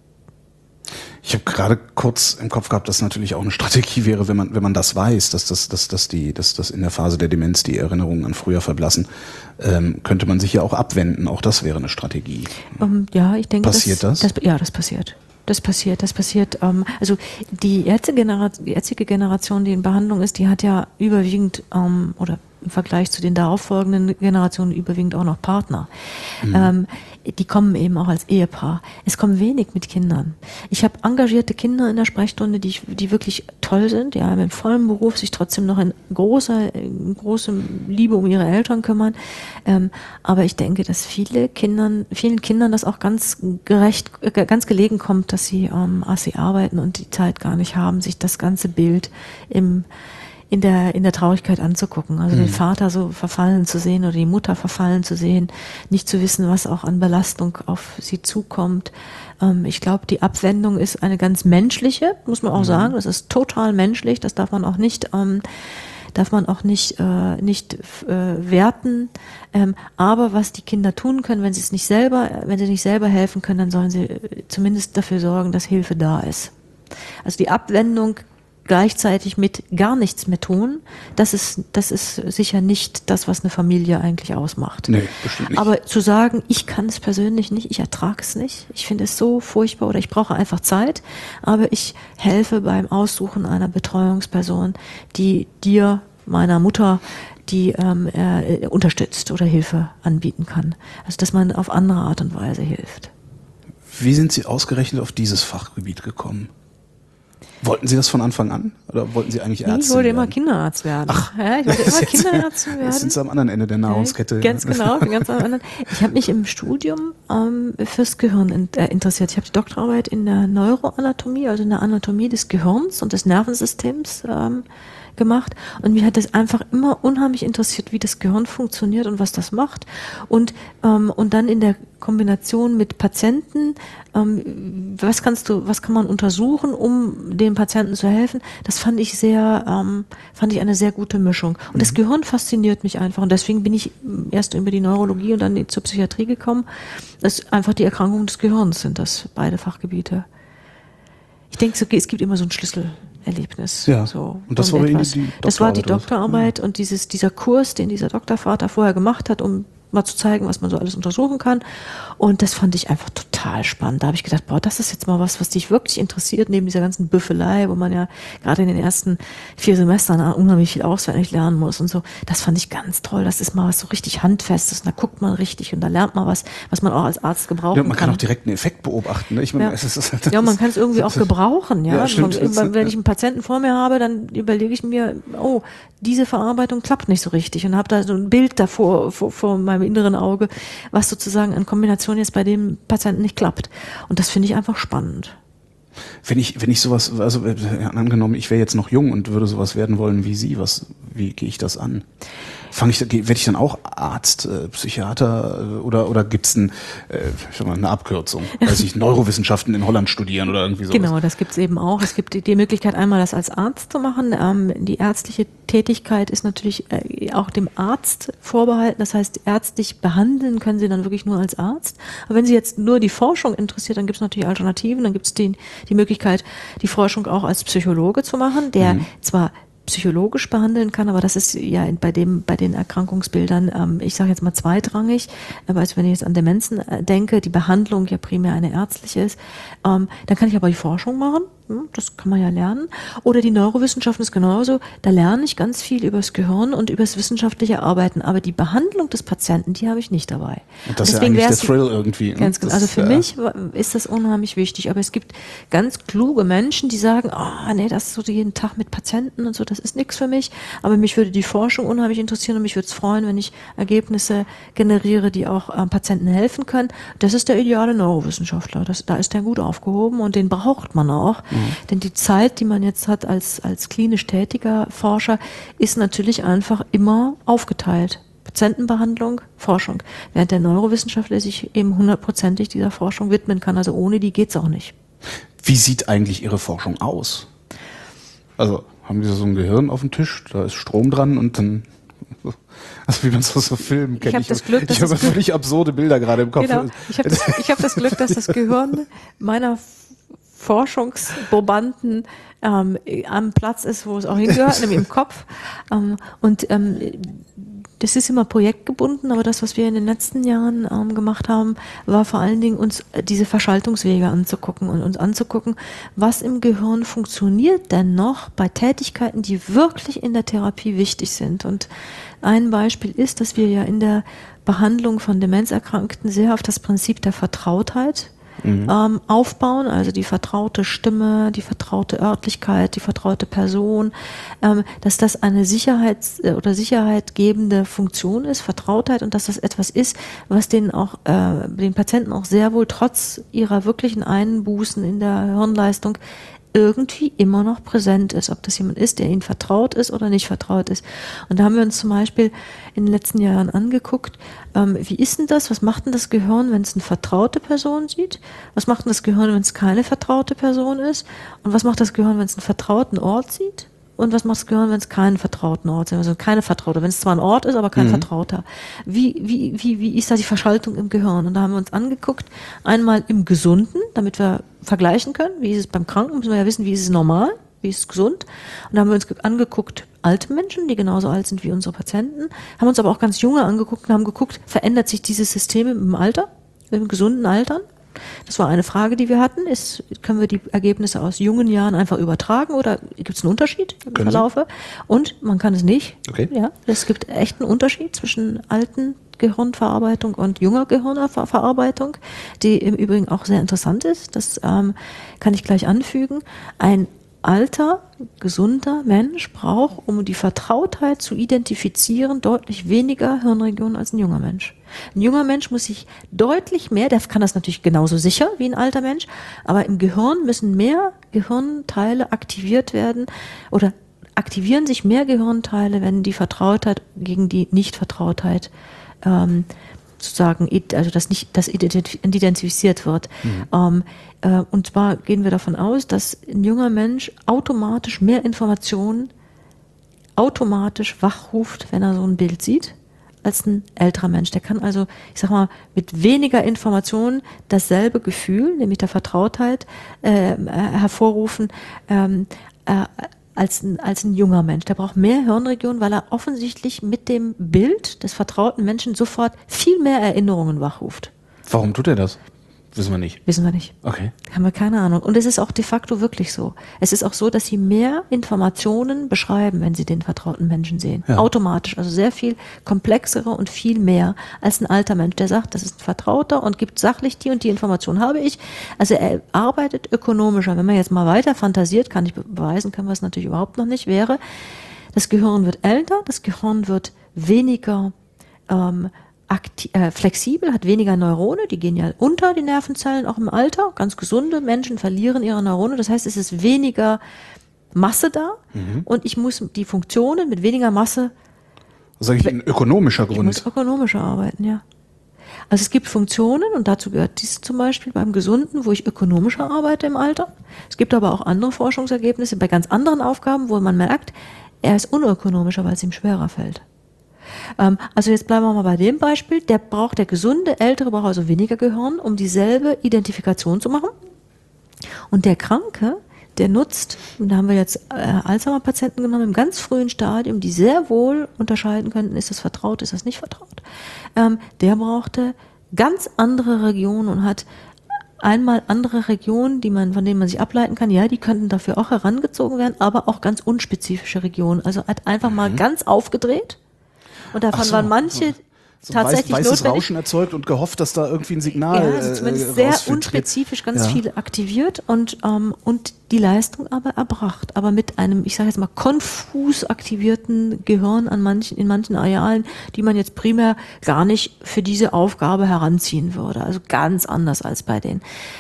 Ich habe gerade kurz im Kopf gehabt, dass natürlich auch eine Strategie wäre, wenn man das weiß, dass das in der Phase der Demenz die Erinnerungen an früher verblassen, könnte man sich ja auch abwenden. Auch das wäre eine Strategie. Ja, ich denke, passiert das? Ja, das passiert. Das passiert. Also die jetzige Generation, die in Behandlung ist, die hat ja überwiegend oder im Vergleich zu den darauffolgenden Generationen überwiegend auch noch Partner. Die kommen eben auch als Ehepaar. Es kommen wenig mit Kindern. Ich habe engagierte Kinder in der Sprechstunde, die wirklich toll sind, ja, mit vollem Beruf sich trotzdem noch in großer Liebe um ihre Eltern kümmern. Aber ich denke, dass vielen Kindern das auch ganz gelegen kommt, dass sie arbeiten und die Zeit gar nicht haben, sich das ganze Bild in der Traurigkeit anzugucken. Also den Vater so verfallen zu sehen oder die Mutter verfallen zu sehen, nicht zu wissen, was auch an Belastung auf sie zukommt. Ich glaube, die Abwendung ist eine ganz menschliche, muss man auch sagen. Das ist total menschlich. Das darf man auch nicht werten. Aber was die Kinder tun können, wenn sie nicht selber helfen können, dann sollen sie zumindest dafür sorgen, dass Hilfe da ist. Also die Abwendung gleichzeitig mit gar nichts mehr tun, das ist sicher nicht das, was eine Familie eigentlich ausmacht. Nee, bestimmt nicht. Aber zu sagen, ich kann es persönlich nicht, ich ertrage es nicht, ich finde es so furchtbar oder ich brauche einfach Zeit, aber ich helfe beim Aussuchen einer Betreuungsperson, die dir, meiner Mutter, die unterstützt oder Hilfe anbieten kann. Also dass man auf andere Art und Weise hilft. Wie sind Sie ausgerechnet auf dieses Fachgebiet gekommen? Wollten Sie das von Anfang an oder wollten Sie eigentlich Ärztin Ich wollte werden? immer Kinderarzt werden. Ach, ja, ich wollte immer Kinderärztin werden. Jetzt sind Sie am anderen Ende der Nahrungskette. Ganz genau, ganz am anderen. Ich habe mich im Studium fürs Gehirn interessiert. Ich habe die Doktorarbeit in der Neuroanatomie, also in der Anatomie des Gehirns und des Nervensystems gemacht. Und mich hat das einfach immer unheimlich interessiert, wie das Gehirn funktioniert und was das macht. Und dann in der Kombination mit Patienten, was kann man untersuchen, um den Patienten zu helfen? Das fand ich eine sehr gute Mischung. Und das Gehirn fasziniert mich einfach. Und deswegen bin ich erst über die Neurologie und dann zur Psychiatrie gekommen. Das einfach die Erkrankungen des Gehirns sind das, beide Fachgebiete. Ich denke, es gibt immer so ein Schlüsselerlebnis. Ja. So, und das war bei Ihnen die Doktorarbeit? Das war die Doktorarbeit und dieser Kurs, den dieser Doktorvater vorher gemacht hat, um mal zu zeigen, was man so alles untersuchen kann. Und das fand ich einfach total spannend. Da habe ich gedacht, boah, das ist jetzt mal was dich wirklich interessiert, neben dieser ganzen Büffelei, wo man ja gerade in den ersten 4 Semestern unheimlich viel auswendig lernen muss und so. Das fand ich ganz toll. Das ist mal was so richtig Handfestes. Und da guckt man richtig und da lernt man was man auch als Arzt gebrauchen kann. Man kann auch direkt einen Effekt beobachten. Ne? Ich meine, ja, man kann es irgendwie auch gebrauchen. Ja, stimmt. Wenn ich einen Patienten vor mir habe, dann überlege ich mir, oh, diese Verarbeitung klappt nicht so richtig und habe da so ein Bild davor vor meinem inneren Auge, was sozusagen in Kombination jetzt bei dem Patienten nicht klappt. Und das finde ich einfach spannend. Wenn ich sowas, also angenommen, ich wäre jetzt noch jung und würde sowas werden wollen wie Sie, wie gehe ich das an? Werde ich dann auch Arzt, Psychiater oder gibt's eine Abkürzung? Weiß ich, Neurowissenschaften in Holland studieren oder irgendwie sowas? Genau, das gibt's eben auch. Es gibt die Möglichkeit, einmal das als Arzt zu machen. Die ärztliche Tätigkeit ist natürlich auch dem Arzt vorbehalten. Das heißt, ärztlich behandeln können Sie dann wirklich nur als Arzt. Aber wenn Sie jetzt nur die Forschung interessiert, dann gibt's natürlich Alternativen. Dann gibt's die Möglichkeit, die Forschung auch als Psychologe zu machen, der zwar psychologisch behandeln kann, aber das ist ja bei den Erkrankungsbildern, ich sage jetzt mal zweitrangig, also wenn ich jetzt an Demenzen denke, die Behandlung ja primär eine ärztliche ist, dann kann ich aber die Forschung machen, das kann man ja lernen, oder die Neurowissenschaften ist genauso, da lerne ich ganz viel über das Gehirn und über das wissenschaftliche Arbeiten, aber die Behandlung des Patienten, die habe ich nicht dabei. Und das ist ja eigentlich der Thrill irgendwie. Ganz genau. Also für mich ist das unheimlich wichtig, aber es gibt ganz kluge Menschen, die sagen, nee, das ist so jeden Tag mit Patienten und so, das ist nichts für mich, aber mich würde die Forschung unheimlich interessieren und mich würde es freuen, wenn ich Ergebnisse generiere, die auch Patienten helfen können. Das ist der ideale Neurowissenschaftler, da ist der gut aufgehoben und den braucht man auch, denn die Zeit, die man jetzt hat als klinisch tätiger Forscher, ist natürlich einfach immer aufgeteilt. Patientenbehandlung, Forschung, während der Neurowissenschaftler sich eben 100%ig dieser Forschung widmen kann, also ohne die geht's auch nicht. Wie sieht eigentlich Ihre Forschung aus? Also haben Sie so ein Gehirn auf dem Tisch, da ist Strom dran und dann, also wie man es aus so Filmen kennt. Ich habe völlig absurde Bilder gerade im Kopf. Genau. Ich habe das Glück, dass das Gehirn meiner Forschungsprobanden am Platz ist, wo es auch hingehört, nämlich im Kopf. Das ist immer projektgebunden, aber das, was wir in den letzten Jahren gemacht haben, war vor allen Dingen uns diese Verschaltungswege anzugucken und uns anzugucken, was im Gehirn funktioniert denn noch bei Tätigkeiten, die wirklich in der Therapie wichtig sind. Und ein Beispiel ist, dass wir ja in der Behandlung von Demenzerkrankten sehr auf das Prinzip der Vertrautheit aufbauen, also die vertraute Stimme, die vertraute Örtlichkeit, die vertraute Person, dass das eine sicherheitgebende Funktion ist, Vertrautheit, und dass das etwas ist, was den Patienten auch sehr wohl trotz ihrer wirklichen Einbußen in der Hirnleistung irgendwie immer noch präsent ist, ob das jemand ist, der ihnen vertraut ist oder nicht vertraut ist. Und da haben wir uns zum Beispiel in den letzten Jahren angeguckt, wie ist denn das, was macht denn das Gehirn, wenn es eine vertraute Person sieht? Was macht denn das Gehirn, wenn es keine vertraute Person ist? Und was macht das Gehirn, wenn es einen vertrauten Ort sieht? Und was macht das Gehirn, wenn es keinen vertrauten Ort ist? Also keine vertraute, wenn es zwar ein Ort ist, aber kein vertrauter. Wie ist da die Verschaltung im Gehirn? Und da haben wir uns angeguckt, einmal im Gesunden, damit wir vergleichen können, wie ist es beim Kranken, müssen wir ja wissen, wie ist es normal, wie ist es gesund. Und da haben wir uns angeguckt, alte Menschen, die genauso alt sind wie unsere Patienten, haben uns aber auch ganz junge angeguckt und haben geguckt, verändert sich dieses System im Alter, im gesunden Altern? Das war eine Frage, die wir hatten. Können wir die Ergebnisse aus jungen Jahren einfach übertragen oder gibt es einen Unterschied im Verlaufe? Und man kann es nicht. Okay. Ja, es gibt echt einen Unterschied zwischen alten Gehirnverarbeitung und junger Gehirnverarbeitung, die im Übrigen auch sehr interessant ist. Das kann ich gleich anfügen. Ein alter, gesunder Mensch braucht, um die Vertrautheit zu identifizieren, deutlich weniger Hirnregionen als ein junger Mensch. Ein junger Mensch muss sich deutlich mehr, der kann das natürlich genauso sicher wie ein alter Mensch, aber im Gehirn müssen mehr Gehirnteile aktiviert werden oder aktivieren sich mehr Gehirnteile, wenn die Vertrautheit gegen die Nichtvertrautheit sozusagen, also das identifiziert wird. Und zwar gehen wir davon aus, dass ein junger Mensch automatisch mehr Informationen automatisch wachruft, wenn er so ein Bild sieht, als ein älterer Mensch. Der kann also, ich sag mal, mit weniger Informationen dasselbe Gefühl, nämlich der Vertrautheit, hervorrufen, als ein junger Mensch. Der braucht mehr Hirnregionen, weil er offensichtlich mit dem Bild des vertrauten Menschen sofort viel mehr Erinnerungen wachruft. Warum tut er das? Wissen wir nicht. Wissen wir nicht. Okay. Haben wir keine Ahnung. Und es ist auch de facto wirklich so. Es ist auch so, dass sie mehr Informationen beschreiben, wenn sie den vertrauten Menschen sehen. Ja. Automatisch. Also sehr viel komplexere und viel mehr als ein alter Mensch, der sagt, das ist ein Vertrauter und gibt sachlich die und die Information habe ich. Also er arbeitet ökonomischer. Wenn man jetzt mal weiter fantasiert, kann ich beweisen, können wir es natürlich überhaupt noch nicht, wäre, das Gehirn wird älter, das Gehirn wird weniger flexibel, hat weniger Neurone, die gehen ja unter, die Nervenzellen, auch im Alter. Ganz gesunde Menschen verlieren ihre Neurone. Das heißt, es ist weniger Masse da und ich muss die Funktionen mit weniger Masse. Sage ich, ein ökonomischer Grund. Ich muss ökonomischer arbeiten, ja. Also es gibt Funktionen und dazu gehört dies zum Beispiel beim Gesunden, wo ich ökonomischer arbeite im Alter. Es gibt aber auch andere Forschungsergebnisse bei ganz anderen Aufgaben, wo man merkt, er ist unökonomischer, weil es ihm schwerer fällt. Also jetzt bleiben wir mal bei dem Beispiel. Der gesunde Ältere braucht also weniger Gehirn, um dieselbe Identifikation zu machen. Und der Kranke, der nutzt, und da haben wir jetzt Alzheimer-Patienten genommen im ganz frühen Stadium, die sehr wohl unterscheiden könnten, ist das vertraut, ist das nicht vertraut. Der brauchte ganz andere Regionen und hat einmal andere Regionen, von denen man sich ableiten kann, ja, die könnten dafür auch herangezogen werden, aber auch ganz unspezifische Regionen. Also hat einfach mal ganz aufgedreht. Und davon waren manche tatsächlich weißes Rauschen erzeugt und gehofft, dass da irgendwie ein Signal ja, also zumindest sehr unspezifisch ganz viel aktiviert und die Leistung aber erbracht. Aber mit einem, ich sage jetzt mal, konfus aktivierten Gehirn in manchen Arealen, die man jetzt primär gar nicht für diese Aufgabe heranziehen würde. Also ganz anders als bei den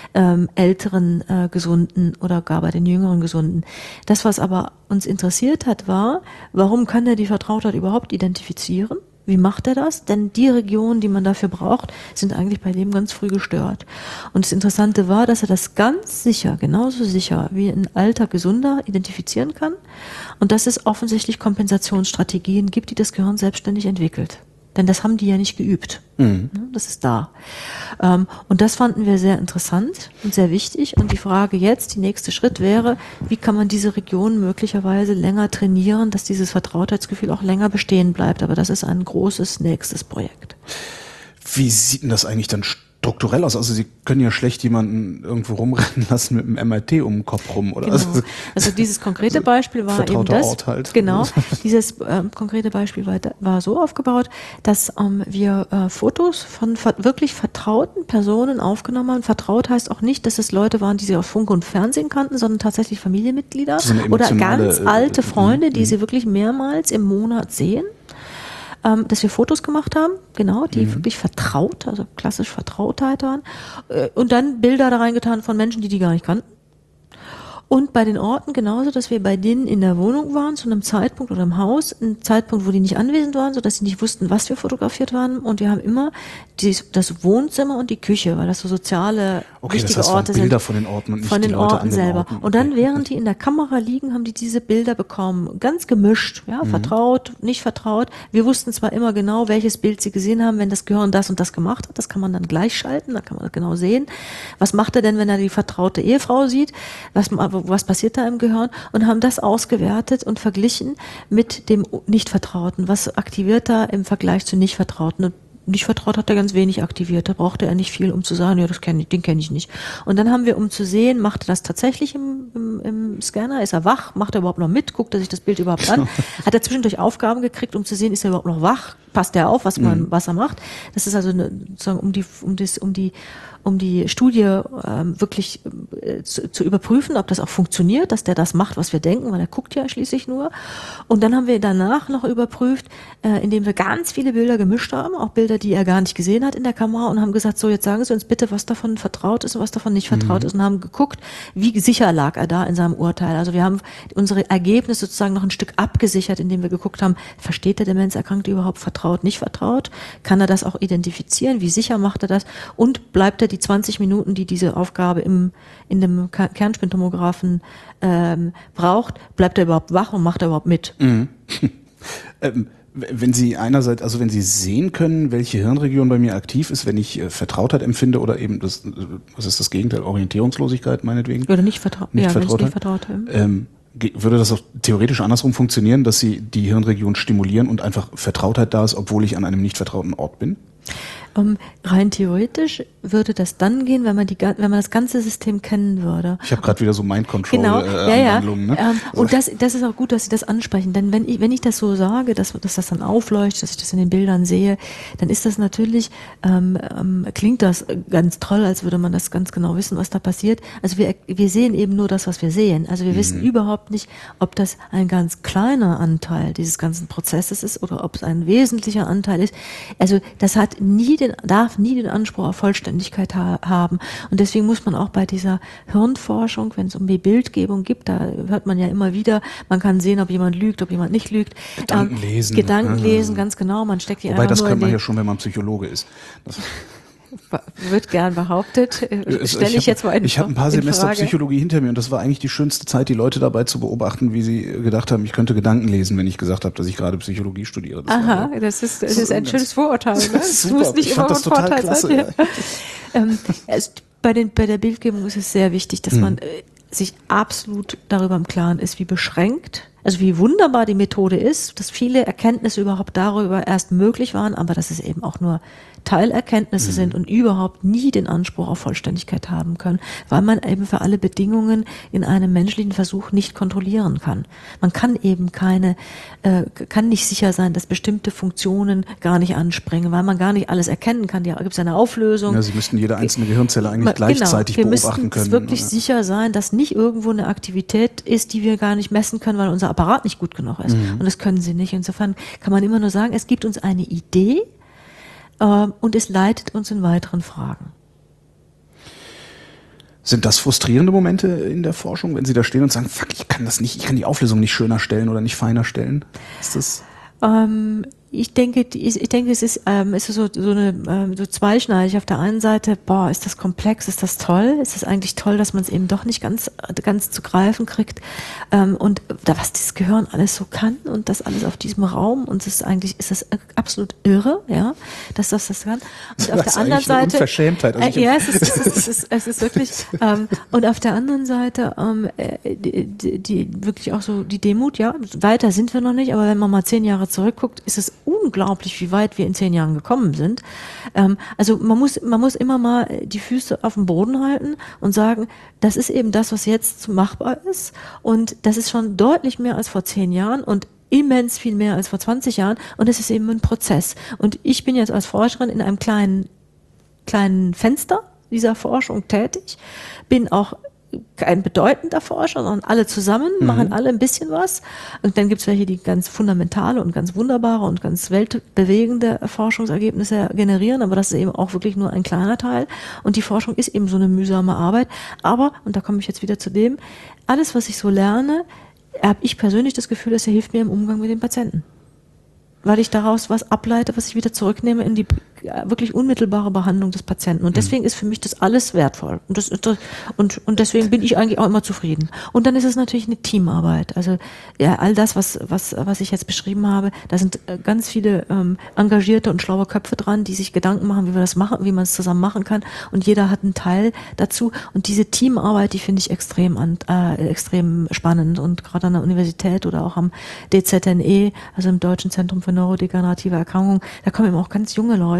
älteren Gesunden oder gar bei den jüngeren Gesunden. Das, was aber uns interessiert hat, war, warum kann er die Vertrautheit überhaupt identifizieren? Wie macht er das? Denn die Regionen, die man dafür braucht, sind eigentlich bei dem ganz früh gestört. Und das Interessante war, dass er das ganz sicher, genauso sicher wie ein alter Gesunder identifizieren kann und dass es offensichtlich Kompensationsstrategien gibt, die das Gehirn selbstständig entwickelt. Denn das haben die ja nicht geübt. Das ist da. Und das fanden wir sehr interessant und sehr wichtig. Und die Frage jetzt, die nächste Schritt wäre, wie kann man diese Region möglicherweise länger trainieren, dass dieses Vertrautheitsgefühl auch länger bestehen bleibt. Aber das ist ein großes nächstes Projekt. Wie sieht denn das eigentlich dann strukturell aus? Also Sie können ja schlecht jemanden irgendwo rumrennen lassen mit einem MRT um den Kopf rum, oder? Genau. Also dieses konkrete Beispiel war eben das. Ort halt. Genau. Dieses konkrete Beispiel war so aufgebaut, dass wir Fotos von wirklich vertrauten Personen aufgenommen haben. Vertraut heißt auch nicht, dass es Leute waren, die sie aus Funk und Fernsehen kannten, sondern tatsächlich Familienmitglieder oder ganz alte Freunde, die sie wirklich mehrmals im Monat sehen. Dass wir Fotos gemacht haben, genau, die wirklich vertraut, also klassisch Vertrautheit waren, und dann Bilder da reingetan von Menschen, die gar nicht kannten. Und bei den Orten genauso, dass wir bei denen in der Wohnung waren, zu einem Zeitpunkt oder im Haus, ein Zeitpunkt, wo die nicht anwesend waren, sodass sie nicht wussten, was wir fotografiert haben. Und wir haben immer das Wohnzimmer und die Küche, weil das so soziale, wichtige Orte sind. Bilder von den Orten und nicht von den die Leute Orten an den selber. Orten. Und dann, während die in der Kamera liegen, haben die diese Bilder bekommen. Ganz gemischt, ja, vertraut, nicht vertraut. Wir wussten zwar immer genau, welches Bild sie gesehen haben, wenn das Gehirn das und das gemacht hat. Das kann man dann gleich schalten, da kann man genau sehen. Was macht er denn, wenn er die vertraute Ehefrau sieht? Was passiert da im Gehirn? Und haben das ausgewertet und verglichen mit dem Nicht-Vertrauten. Was aktiviert da im Vergleich zu Nicht-Vertrauten? Und nicht vertraut, hat er ganz wenig aktiviert. Da brauchte er nicht viel, um zu sagen, ja, den kenne ich nicht. Und dann haben wir, um zu sehen, macht er das tatsächlich im Scanner? Ist er wach? Macht er überhaupt noch mit? Guckt er sich das Bild überhaupt an? Hat er zwischendurch Aufgaben gekriegt, um zu sehen, ist er überhaupt noch wach? Passt er auf, was er macht? Das ist also sozusagen, um die Studie wirklich zu überprüfen, ob das auch funktioniert, dass der das macht, was wir denken, weil er guckt ja schließlich nur. Und dann haben wir danach noch überprüft, indem wir ganz viele Bilder gemischt haben, auch Bilder, die er gar nicht gesehen hat in der Kamera, und haben gesagt, so, jetzt sagen Sie uns bitte, was davon vertraut ist und was davon nicht vertraut ist, und haben geguckt, wie sicher lag er da in seinem Urteil. Also wir haben unsere Ergebnisse sozusagen noch ein Stück abgesichert, indem wir geguckt haben, versteht der Demenzerkrankte überhaupt vertraut, nicht vertraut? Kann er das auch identifizieren? Wie sicher macht er das? Und bleibt er die 20 Minuten, die diese Aufgabe in dem Kernspintomographen braucht, bleibt er überhaupt wach und macht er überhaupt mit? Wenn Sie einerseits, also wenn Sie sehen können, welche Hirnregion bei mir aktiv ist, wenn ich Vertrautheit empfinde oder eben was ist das Gegenteil, Orientierungslosigkeit meinetwegen? Oder nicht vertraut. Ja, wenn es nicht vertraut. Würde das auch theoretisch andersrum funktionieren, dass Sie die Hirnregion stimulieren und einfach Vertrautheit da ist, obwohl ich an einem nicht vertrauten Ort bin? Rein theoretisch würde das dann gehen, wenn man das ganze System kennen würde. Ich habe gerade wieder so Mind-Control Anwandlungen. Ne? Und das ist auch gut, dass Sie das ansprechen, denn wenn ich das so sage, dass das dann aufleuchtet, dass ich das in den Bildern sehe, dann ist das natürlich, klingt das ganz toll, als würde man das ganz genau wissen, was da passiert. Also wir sehen eben nur das, was wir sehen. Also wir wissen überhaupt nicht, ob das ein ganz kleiner Anteil dieses ganzen Prozesses ist oder ob es ein wesentlicher Anteil ist. Also das darf nie den Anspruch auf Vollständigkeit haben. Und deswegen muss man auch bei dieser Hirnforschung, wenn es um die Bildgebung geht, da hört man ja immer wieder, man kann sehen, ob jemand lügt, ob jemand nicht lügt. Gedanken lesen, ganz genau. Man steckt die Wobei, das kann man ja schon, wenn man Psychologe ist. Wird gern behauptet. Stelle ich jetzt mal Ich habe ein paar Semester Psychologie hinter mir und das war eigentlich die schönste Zeit, die Leute dabei zu beobachten, wie sie gedacht haben, ich könnte Gedanken lesen, wenn ich gesagt habe, dass ich gerade Psychologie studiere. Das ist ein schönes Vorurteil. Ne? Das muss nicht immer ein Vorteil sein. Ja. Bei der Bildgebung ist es sehr wichtig, dass man sich absolut darüber im Klaren ist, wie beschränkt, also wie wunderbar die Methode ist, dass viele Erkenntnisse überhaupt darüber erst möglich waren, aber dass es eben auch nur Teilerkenntnisse sind und überhaupt nie den Anspruch auf Vollständigkeit haben können, weil man eben für alle Bedingungen in einem menschlichen Versuch nicht kontrollieren kann. Man kann eben kann nicht sicher sein, dass bestimmte Funktionen gar nicht anspringen, weil man gar nicht alles erkennen kann. Da gibt es eine Auflösung. Ja, Sie müssten jede einzelne Gehirnzelle eigentlich gleichzeitig beobachten können. Wir müssten wirklich sicher sein, dass nicht irgendwo eine Aktivität ist, die wir gar nicht messen können, weil unser Apparat nicht gut genug ist. Und das können Sie nicht. Insofern kann man immer nur sagen, es gibt uns eine Idee, und es leitet uns in weiteren Fragen. Sind das frustrierende Momente in der Forschung, wenn Sie da stehen und sagen, fuck, ich kann die Auflösung nicht schöner stellen oder nicht feiner stellen? Ist das? Ich denke, es ist so zweischneidig. Auf der einen Seite, ist das komplex, ist das toll? Ist das eigentlich toll, dass man es eben doch nicht ganz zu greifen kriegt? Und was das Gehirn alles so kann und das alles auf diesem Raum, und ist das absolut irre, ja, dass das kann. Und auf der anderen Seite, Unverschämtheit. Also es ist wirklich, und auf der anderen Seite, die wirklich auch so die Demut, ja, weiter sind wir noch nicht, aber wenn man mal 10 Jahre zurückguckt, ist es unglaublich, wie weit wir in 10 Jahren gekommen sind. Also man muss immer mal die Füße auf dem Boden halten und sagen, das ist eben das, was jetzt machbar ist, und das ist schon deutlich mehr als vor 10 Jahren und immens viel mehr als vor 20 Jahren, und es ist eben ein Prozess. Und ich bin jetzt als Forscherin in einem kleinen Fenster dieser Forschung tätig, bin auch kein bedeutender Forscher, sondern alle zusammen machen alle ein bisschen was. Und dann gibt es welche, die ganz fundamentale und ganz wunderbare und ganz weltbewegende Forschungsergebnisse generieren, aber das ist eben auch wirklich nur ein kleiner Teil. Und die Forschung ist eben so eine mühsame Arbeit. Aber, und da komme ich jetzt wieder zu dem, alles, was ich so lerne, habe ich persönlich das Gefühl, das hilft mir im Umgang mit den Patienten. Weil ich daraus was ableite, was ich wieder zurücknehme in die wirklich unmittelbare Behandlung des Patienten. Und deswegen ist für mich das alles wertvoll. Und deswegen bin ich eigentlich auch immer zufrieden. Und dann ist es natürlich eine Teamarbeit. Also ja, all das, was ich jetzt beschrieben habe, da sind ganz viele engagierte und schlaue Köpfe dran, die sich Gedanken machen, wie wir das machen, wie man es zusammen machen kann. Und jeder hat einen Teil dazu. Und diese Teamarbeit, die finde ich extrem spannend. Und gerade an der Universität oder auch am DZNE, also im Deutschen Zentrum für neurodegenerative Erkrankungen, da kommen eben auch ganz junge Leute,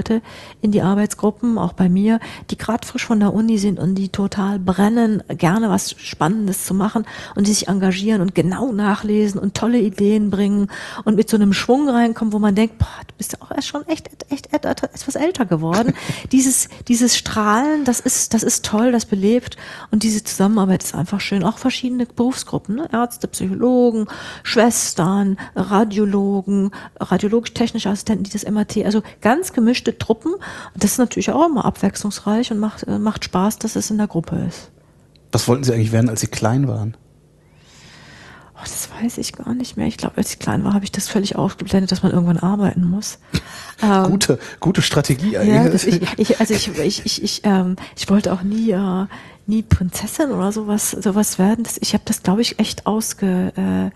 Leute in die Arbeitsgruppen, auch bei mir, die gerade frisch von der Uni sind und die total brennen, gerne was Spannendes zu machen und die sich engagieren und genau nachlesen und tolle Ideen bringen und mit so einem Schwung reinkommen, wo man denkt, boah, du bist ja auch erst schon echt etwas älter geworden. Dieses Strahlen, das ist toll, das belebt und diese Zusammenarbeit ist einfach schön. Auch verschiedene Berufsgruppen, ne? Ärzte, Psychologen, Schwestern, Radiologen, radiologisch-technische Assistenten, die das MRT, also ganz gemischte Truppen. Und das ist natürlich auch immer abwechslungsreich und macht Spaß, dass es in der Gruppe ist. Was wollten Sie eigentlich werden, als Sie klein waren? Oh, das weiß ich gar nicht mehr. Ich glaube, als ich klein war, habe ich das völlig ausgeblendet, dass man irgendwann arbeiten muss. Gute Strategie eigentlich. Ja, ich wollte auch nie Prinzessin oder sowas werden. Ich habe das, glaube ich, echt ausgeblendet.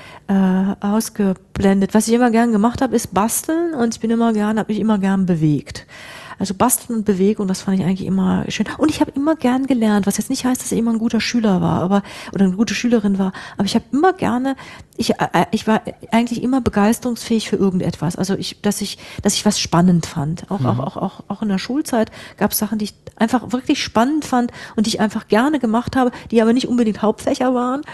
Was ich immer gern gemacht habe, ist basteln und habe mich immer gern bewegt. Also basteln und Bewegung, das fand ich eigentlich immer schön. Und ich habe immer gern gelernt, was jetzt nicht heißt, dass ich immer ein guter Schüler war, oder eine gute Schülerin war. Aber ich habe immer gerne, ich war eigentlich immer begeisterungsfähig für irgendetwas. Also dass ich was spannend fand. Auch in der Schulzeit gab es Sachen, die ich einfach wirklich spannend fand und die ich einfach gerne gemacht habe, die aber nicht unbedingt Hauptfächer waren.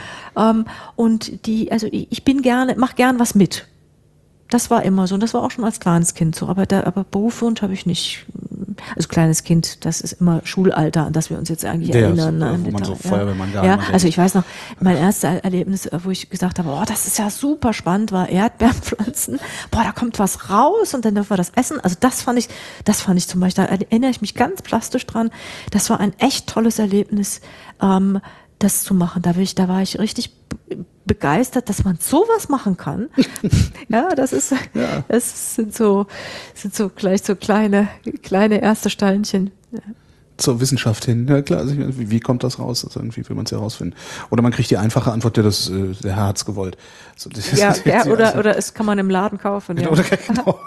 Mach gern was mit. Das war immer so und das war auch schon als kleines Kind so, aber Berufswunsch habe ich nicht. Also kleines Kind, das ist immer Schulalter, an das wir uns jetzt eigentlich erinnern. Wo man so Feuerwehrmann also ich weiß noch, mein erstes Erlebnis, wo ich gesagt habe, das ist ja super spannend, war Erdbeerenpflanzen. Da kommt was raus und dann dürfen wir das essen. Also das fand ich zum Beispiel, da erinnere ich mich ganz plastisch dran. Das war ein echt tolles Erlebnis, das zu machen. Da war ich richtig begeistert, dass man sowas machen kann. Ja, das sind so gleich so kleine erste Steinchen. Ja. Zur Wissenschaft hin, ja klar, also wie kommt das raus? Also irgendwie will man es ja rausfinden. Oder man kriegt die einfache Antwort, der Herr hat's gewollt. So, oder es kann man im Laden kaufen. Ja. Genau.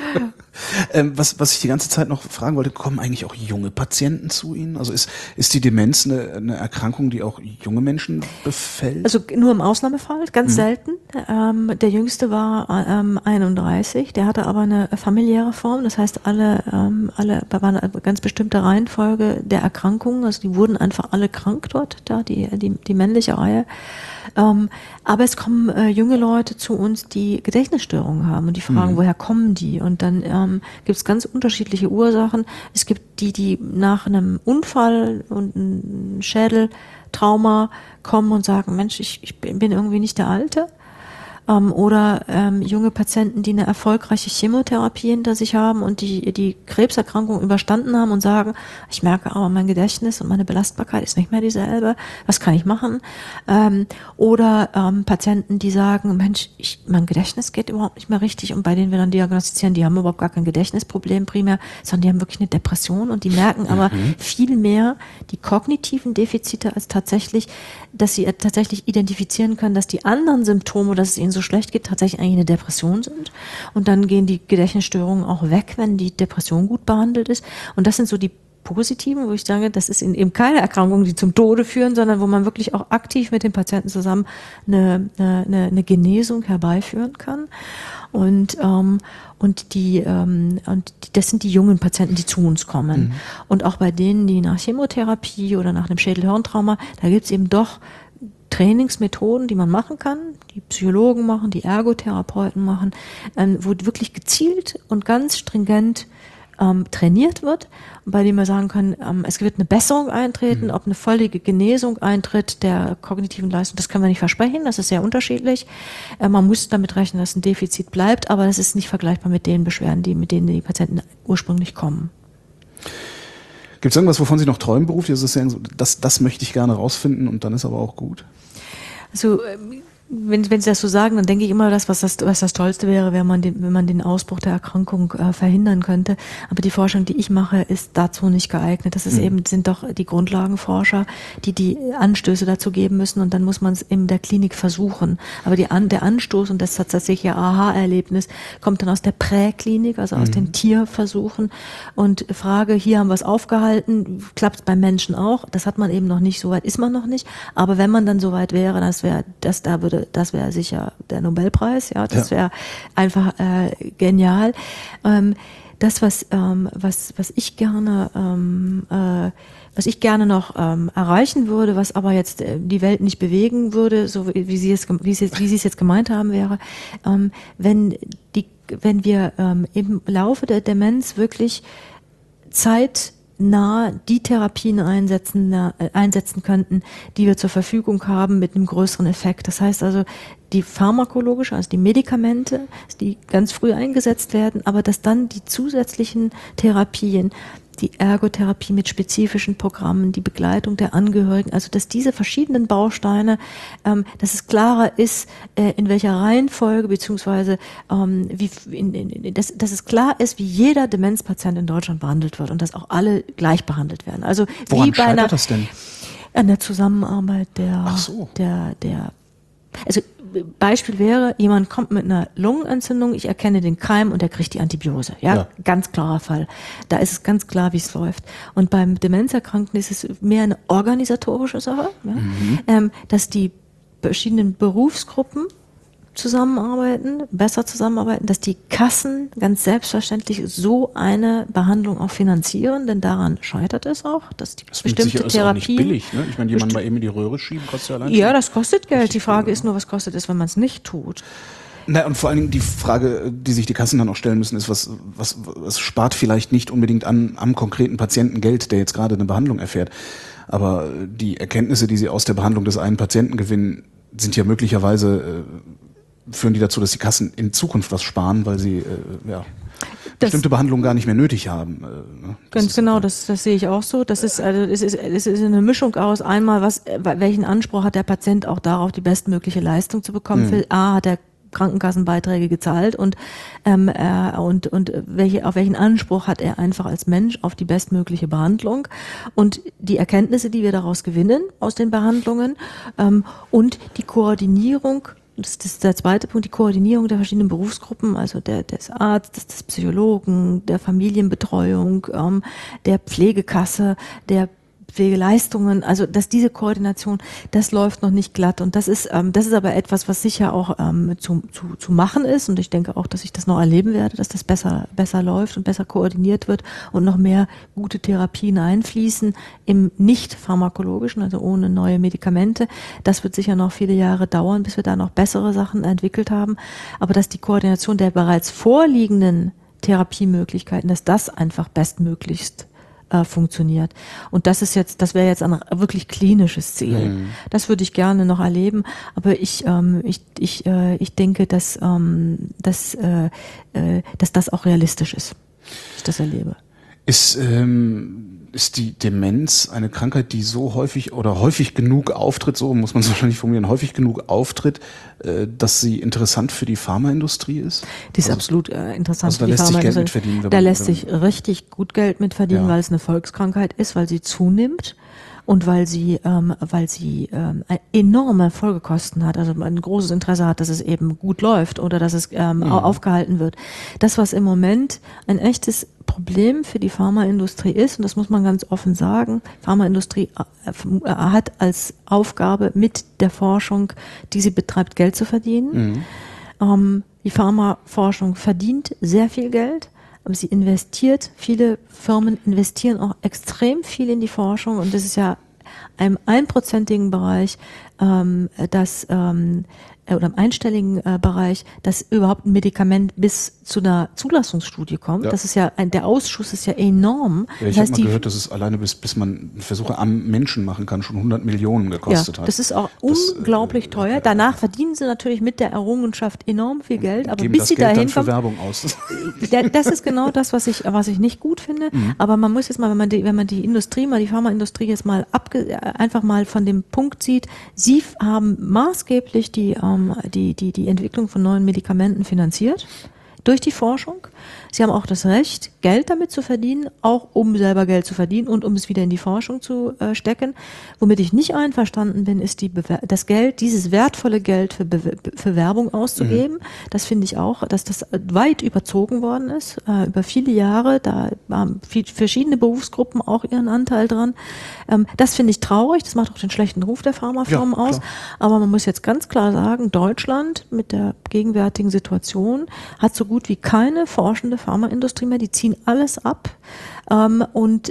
Was ich die ganze Zeit noch fragen wollte, kommen eigentlich auch junge Patienten zu Ihnen? Also ist die Demenz eine Erkrankung, die auch junge Menschen befällt? Also nur im Ausnahmefall, ganz selten. Der Jüngste war 31, der hatte aber eine familiäre Form, das heißt da war eine ganz bestimmte Reihenfolge der Erkrankungen, also die wurden einfach alle krank dort, die männliche Reihe. Aber es kommen junge Leute zu uns, die Gedächtnisstörungen haben und die fragen, woher kommen die? Und dann gibt es ganz unterschiedliche Ursachen. Es gibt die nach einem Unfall und einem Schädeltrauma kommen und sagen, Mensch, ich bin irgendwie nicht der Alte. Oder junge Patienten, die eine erfolgreiche Chemotherapie hinter sich haben und die Krebserkrankung überstanden haben und sagen, ich merke aber, mein Gedächtnis und meine Belastbarkeit ist nicht mehr dieselbe, was kann ich machen? Oder Patienten, die sagen, Mensch, mein Gedächtnis geht überhaupt nicht mehr richtig und bei denen wir dann diagnostizieren, die haben überhaupt gar kein Gedächtnisproblem primär, sondern die haben wirklich eine Depression und die merken aber viel mehr die kognitiven Defizite als tatsächlich, dass sie tatsächlich identifizieren können, dass die anderen Symptome, dass es ihnen so schlecht geht, tatsächlich eigentlich eine Depression sind. Und dann gehen die Gedächtnisstörungen auch weg, wenn die Depression gut behandelt ist. Und das sind so die positiven, wo ich sage, das ist eben keine Erkrankungen, die zum Tode führen, sondern wo man wirklich auch aktiv mit den Patienten zusammen eine Genesung herbeiführen kann. Und das sind die jungen Patienten, die zu uns kommen. Und auch bei denen, die nach Chemotherapie oder nach einem Schädelhirntrauma, da gibt es eben doch Trainingsmethoden, die man machen kann, die Psychologen machen, die Ergotherapeuten machen, wo wirklich gezielt und ganz stringent trainiert wird, bei dem wir sagen können, es wird eine Besserung eintreten, ob eine völlige Genesung eintritt der kognitiven Leistung, das können wir nicht versprechen, das ist sehr unterschiedlich. Man muss damit rechnen, dass ein Defizit bleibt, aber das ist nicht vergleichbar mit den Beschwerden, mit denen die Patienten ursprünglich kommen. Gibt es irgendwas, wovon Sie noch träumen beruflich? Also das möchte ich gerne rausfinden und dann ist aber auch gut. Also wenn Sie das so sagen, dann denke ich immer, was das Tollste wäre, wenn man den Ausbruch der Erkrankung verhindern könnte. Aber die Forschung, die ich mache, ist dazu nicht geeignet. Das ist sind doch die Grundlagenforscher, die Anstöße dazu geben müssen und dann muss man es in der Klinik versuchen. Aber der Anstoß und das tatsächliche Aha-Erlebnis kommt dann aus der Präklinik, also aus den Tierversuchen und Frage, hier haben wir es aufgehalten, klappt es beim Menschen auch? Das hat man eben noch nicht, so weit ist man noch nicht. Aber wenn man dann so weit wäre, das wäre sicher der Nobelpreis, ja, das wäre einfach genial. das, was ich gerne noch erreichen würde, was aber jetzt die Welt nicht bewegen würde, so wie Sie es jetzt gemeint haben, wäre, wenn wir im Laufe der Demenz wirklich zeitnah die Therapien einsetzen könnten, die wir zur Verfügung haben mit einem größeren Effekt. Das heißt also, die pharmakologische, also die Medikamente, die ganz früh eingesetzt werden, aber dass dann die zusätzlichen Therapien, die Ergotherapie mit spezifischen Programmen, die Begleitung der Angehörigen, also dass diese verschiedenen Bausteine, dass es klarer ist, in welcher Reihenfolge, beziehungsweise dass es klar ist, wie jeder Demenzpatient in Deutschland behandelt wird und dass auch alle gleich behandelt werden. Also woran wie bei scheitert das denn? An der Zusammenarbeit also Beispiel wäre, jemand kommt mit einer Lungenentzündung, ich erkenne den Keim und er kriegt die Antibiose. Ja, ganz klarer Fall. Da ist es ganz klar, wie es läuft. Und beim Demenzerkrankten ist es mehr eine organisatorische Sache, dass die verschiedenen Berufsgruppen besser zusammenarbeiten, dass die Kassen ganz selbstverständlich so eine Behandlung auch finanzieren, denn daran scheitert es auch, dass die bestimmte Therapie auch nicht billig, ne? Ich meine, jemand mal eben in die Röhre schieben, kostet ja allein. Ja, das kostet Geld. Die Frage ist nur, was kostet es, wenn man es nicht tut? Na, und vor allen Dingen die Frage, die sich die Kassen dann auch stellen müssen, ist, was spart vielleicht nicht unbedingt am konkreten Patienten Geld, der jetzt gerade eine Behandlung erfährt. Aber die Erkenntnisse, die sie aus der Behandlung des einen Patienten gewinnen, sind ja möglicherweise führen die dazu, dass die Kassen in Zukunft was sparen, weil sie bestimmte Behandlungen gar nicht mehr nötig haben. Ganz genau, das sehe ich auch so. Es ist eine Mischung aus einmal, welchen Anspruch hat der Patient auch darauf, die bestmögliche Leistung zu bekommen. Für A hat er Krankenkassenbeiträge gezahlt und auf welchen Anspruch hat er einfach als Mensch auf die bestmögliche Behandlung und die Erkenntnisse, die wir daraus gewinnen aus den Behandlungen und die Koordinierung. Das ist der zweite Punkt, die Koordinierung der verschiedenen Berufsgruppen, also des Arztes, des Psychologen, der Familienbetreuung, der Pflegekasse, der Pflegeleistungen, also dass diese Koordination, das läuft noch nicht glatt und das ist aber etwas, was sicher auch zu machen ist und ich denke auch, dass ich das noch erleben werde, dass das besser läuft und besser koordiniert wird und noch mehr gute Therapien einfließen im nicht pharmakologischen, also ohne neue Medikamente. Das wird sicher noch viele Jahre dauern, bis wir da noch bessere Sachen entwickelt haben, aber dass die Koordination der bereits vorliegenden Therapiemöglichkeiten, dass das einfach bestmöglichst funktioniert. Und das wäre jetzt ein wirklich klinisches Ziel. Das würde ich gerne noch erleben, aber ich denke, dass das auch realistisch ist, ich das erlebe. Ist die Demenz eine Krankheit, die so häufig oder häufig genug auftritt, so muss man es wahrscheinlich formulieren, häufig genug auftritt, dass sie interessant für die Pharmaindustrie ist? Die ist absolut interessant für die Pharmaindustrie. Da lässt sich Geld mit verdienen. Da lässt sich richtig gut Geld mit verdienen, weil es eine Volkskrankheit ist, weil sie zunimmt. Und weil sie enorme Folgekosten hat, also ein großes Interesse hat, dass es eben gut läuft oder dass es aufgehalten wird. Das, was im Moment ein echtes Problem für die Pharmaindustrie ist, und das muss man ganz offen sagen, Pharmaindustrie hat als Aufgabe mit der Forschung, die sie betreibt, Geld zu verdienen. Die Pharmaforschung verdient sehr viel Geld. Aber sie investiert, viele Firmen investieren auch extrem viel in die Forschung und das ist ja im 1%igen Bereich, oder im einstelligen Bereich, dass überhaupt ein Medikament bis zu einer Zulassungsstudie kommt. Ja. Das ist ja der Ausschuss ist ja enorm. Ja, ich habe mal gehört, dass es alleine bis man Versuche am Menschen machen kann, schon 100 Millionen gekostet hat. Das ist auch unglaublich teuer. Danach verdienen sie natürlich mit der Errungenschaft enorm viel Geld, aber bis sie dahin kommen, Werbung aus. Das ist genau das, was ich nicht gut finde. Aber man muss jetzt mal, wenn man die Industrie, die Pharmaindustrie jetzt mal einfach mal von dem Punkt sieht, sie haben maßgeblich die Entwicklung von neuen Medikamenten finanziert durch die Forschung. Sie haben auch das Recht, Geld damit zu verdienen, auch um selber Geld zu verdienen und um es wieder in die Forschung zu stecken. Womit ich nicht einverstanden bin, ist das Geld, dieses wertvolle Geld für Werbung auszugeben. Das finde ich auch, dass das weit überzogen worden ist, über viele Jahre. Da haben verschiedene Berufsgruppen auch ihren Anteil dran. Das finde ich traurig, das macht auch den schlechten Ruf der Pharmafirmen aus. Aber man muss jetzt ganz klar sagen, Deutschland mit der gegenwärtigen Situation hat so gut gut wie keine forschende Pharmaindustrie mehr. Die ziehen alles ab. Weil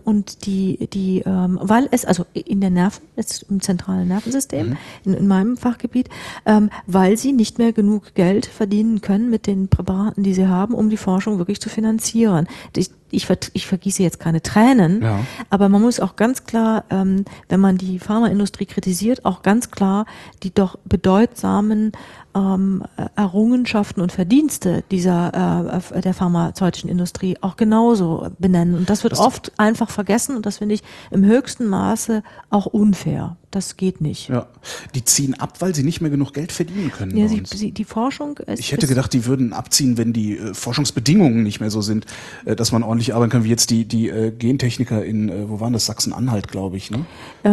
es, also in der Nerven, jetzt im zentralen Nervensystem, in meinem Fachgebiet, weil sie nicht mehr genug Geld verdienen können mit den Präparaten, die sie haben, um die Forschung wirklich zu finanzieren. Ich vergieße jetzt keine Tränen, aber man muss auch ganz klar, wenn man die Pharmaindustrie kritisiert, auch ganz klar die doch bedeutsamen Errungenschaften und Verdienste der pharmazeutischen Industrie auch genauso benennen. Und das wird oft einfach vergessen und das finde ich im höchsten Maße auch unfair. Das geht nicht. Ja, die ziehen ab, weil sie nicht mehr genug Geld verdienen können. Ja, die Forschung ist... Ich hätte gedacht, die würden abziehen, wenn die Forschungsbedingungen nicht mehr so sind, dass man ordentlich arbeiten kann, wie jetzt die Gentechniker in, wo waren das, Sachsen-Anhalt, glaube ich, ne?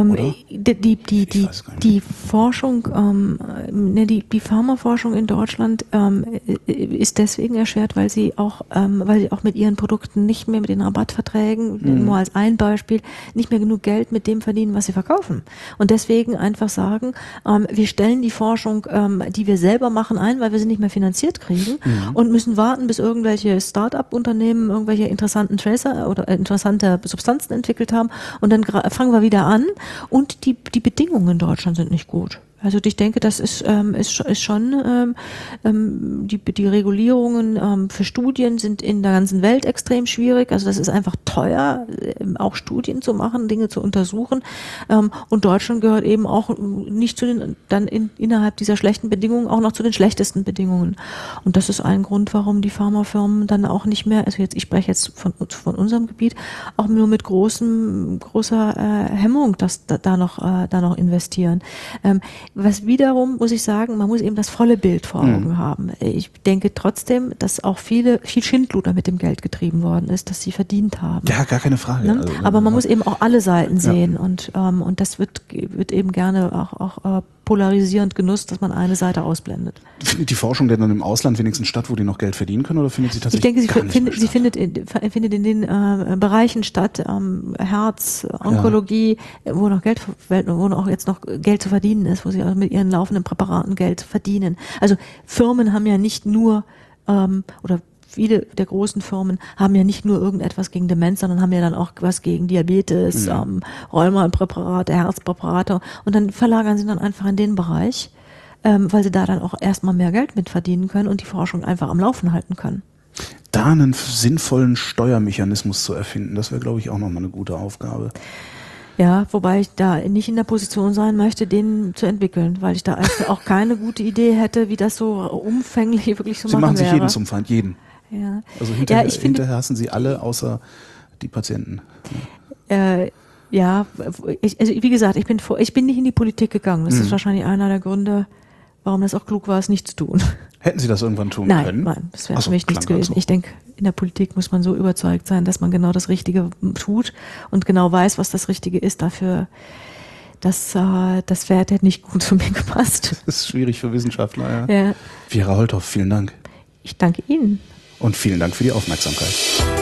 Die Forschung, die Pharmaforschung in Deutschland ist deswegen erschwert, weil sie auch mit ihren Produkten nicht mehr mit den Rabattverträgen, nur als ein Beispiel, nicht mehr genug Geld mit dem verdienen, was sie verkaufen. Und deswegen einfach sagen, wir stellen die Forschung, die wir selber machen, ein, weil wir sie nicht mehr finanziert kriegen und müssen warten, bis irgendwelche Start-up-Unternehmen irgendwelche interessanten Tracer oder interessante Substanzen entwickelt haben und dann fangen wir wieder an und die Bedingungen in Deutschland sind nicht gut. Also ich denke, das ist schon die Regulierungen für Studien sind in der ganzen Welt extrem schwierig. Also das ist einfach teuer, auch Studien zu machen, Dinge zu untersuchen. Und Deutschland gehört eben auch nicht zu den innerhalb dieser schlechten Bedingungen auch noch zu den schlechtesten Bedingungen. Und das ist ein Grund, warum die Pharmafirmen dann auch nicht mehr, also ich spreche jetzt von unserem Gebiet, auch nur mit großer Hemmung, da noch investieren. Was wiederum, muss ich sagen, man muss eben das volle Bild vor Augen haben. Ich denke trotzdem, dass auch viel Schindluder mit dem Geld getrieben worden ist, das sie verdient haben. Ja, gar keine Frage. Ne? Also, aber man muss eben auch alle Seiten sehen und das wird eben gerne auch polarisierend genutzt, dass man eine Seite ausblendet. Findet die Forschung denn dann im Ausland wenigstens statt, wo die noch Geld verdienen können, oder findet sie tatsächlich sie findet in den Bereichen statt, Herz, Onkologie, wo noch jetzt noch Geld zu verdienen ist, wo sie mit ihren laufenden Präparaten Geld verdienen. Also Firmen haben ja nicht nur, oder viele der großen Firmen haben ja nicht nur irgendetwas gegen Demenz, sondern haben ja dann auch was gegen Diabetes, Rheumapräparate, Herzpräparate und dann verlagern sie dann einfach in den Bereich, weil sie da dann auch erstmal mehr Geld mit verdienen können und die Forschung einfach am Laufen halten können. Da einen sinnvollen Steuermechanismus zu erfinden, das wäre, glaube ich, auch nochmal eine gute Aufgabe. Ja, wobei ich da nicht in der Position sein möchte, den zu entwickeln, weil ich da auch keine gute Idee hätte, wie das so umfänglich wirklich so Sie machen sich jeden zum Feind, jeden. Ja. Also hinterher hassen Sie alle, außer die Patienten. Wie gesagt, ich bin nicht in die Politik gegangen. Das ist wahrscheinlich einer der Gründe, warum das auch klug war, es nicht zu tun. Hätten Sie das irgendwann tun können? Nein, das wäre für mich nichts gewesen. Ich denke, in der Politik muss man so überzeugt sein, dass man genau das Richtige tut und genau weiß, was das Richtige ist. Dafür, das hätte nicht gut zu mir gepasst. Das ist schwierig für Wissenschaftler, ja. Vera Holthoff, vielen Dank. Ich danke Ihnen. Und vielen Dank für die Aufmerksamkeit.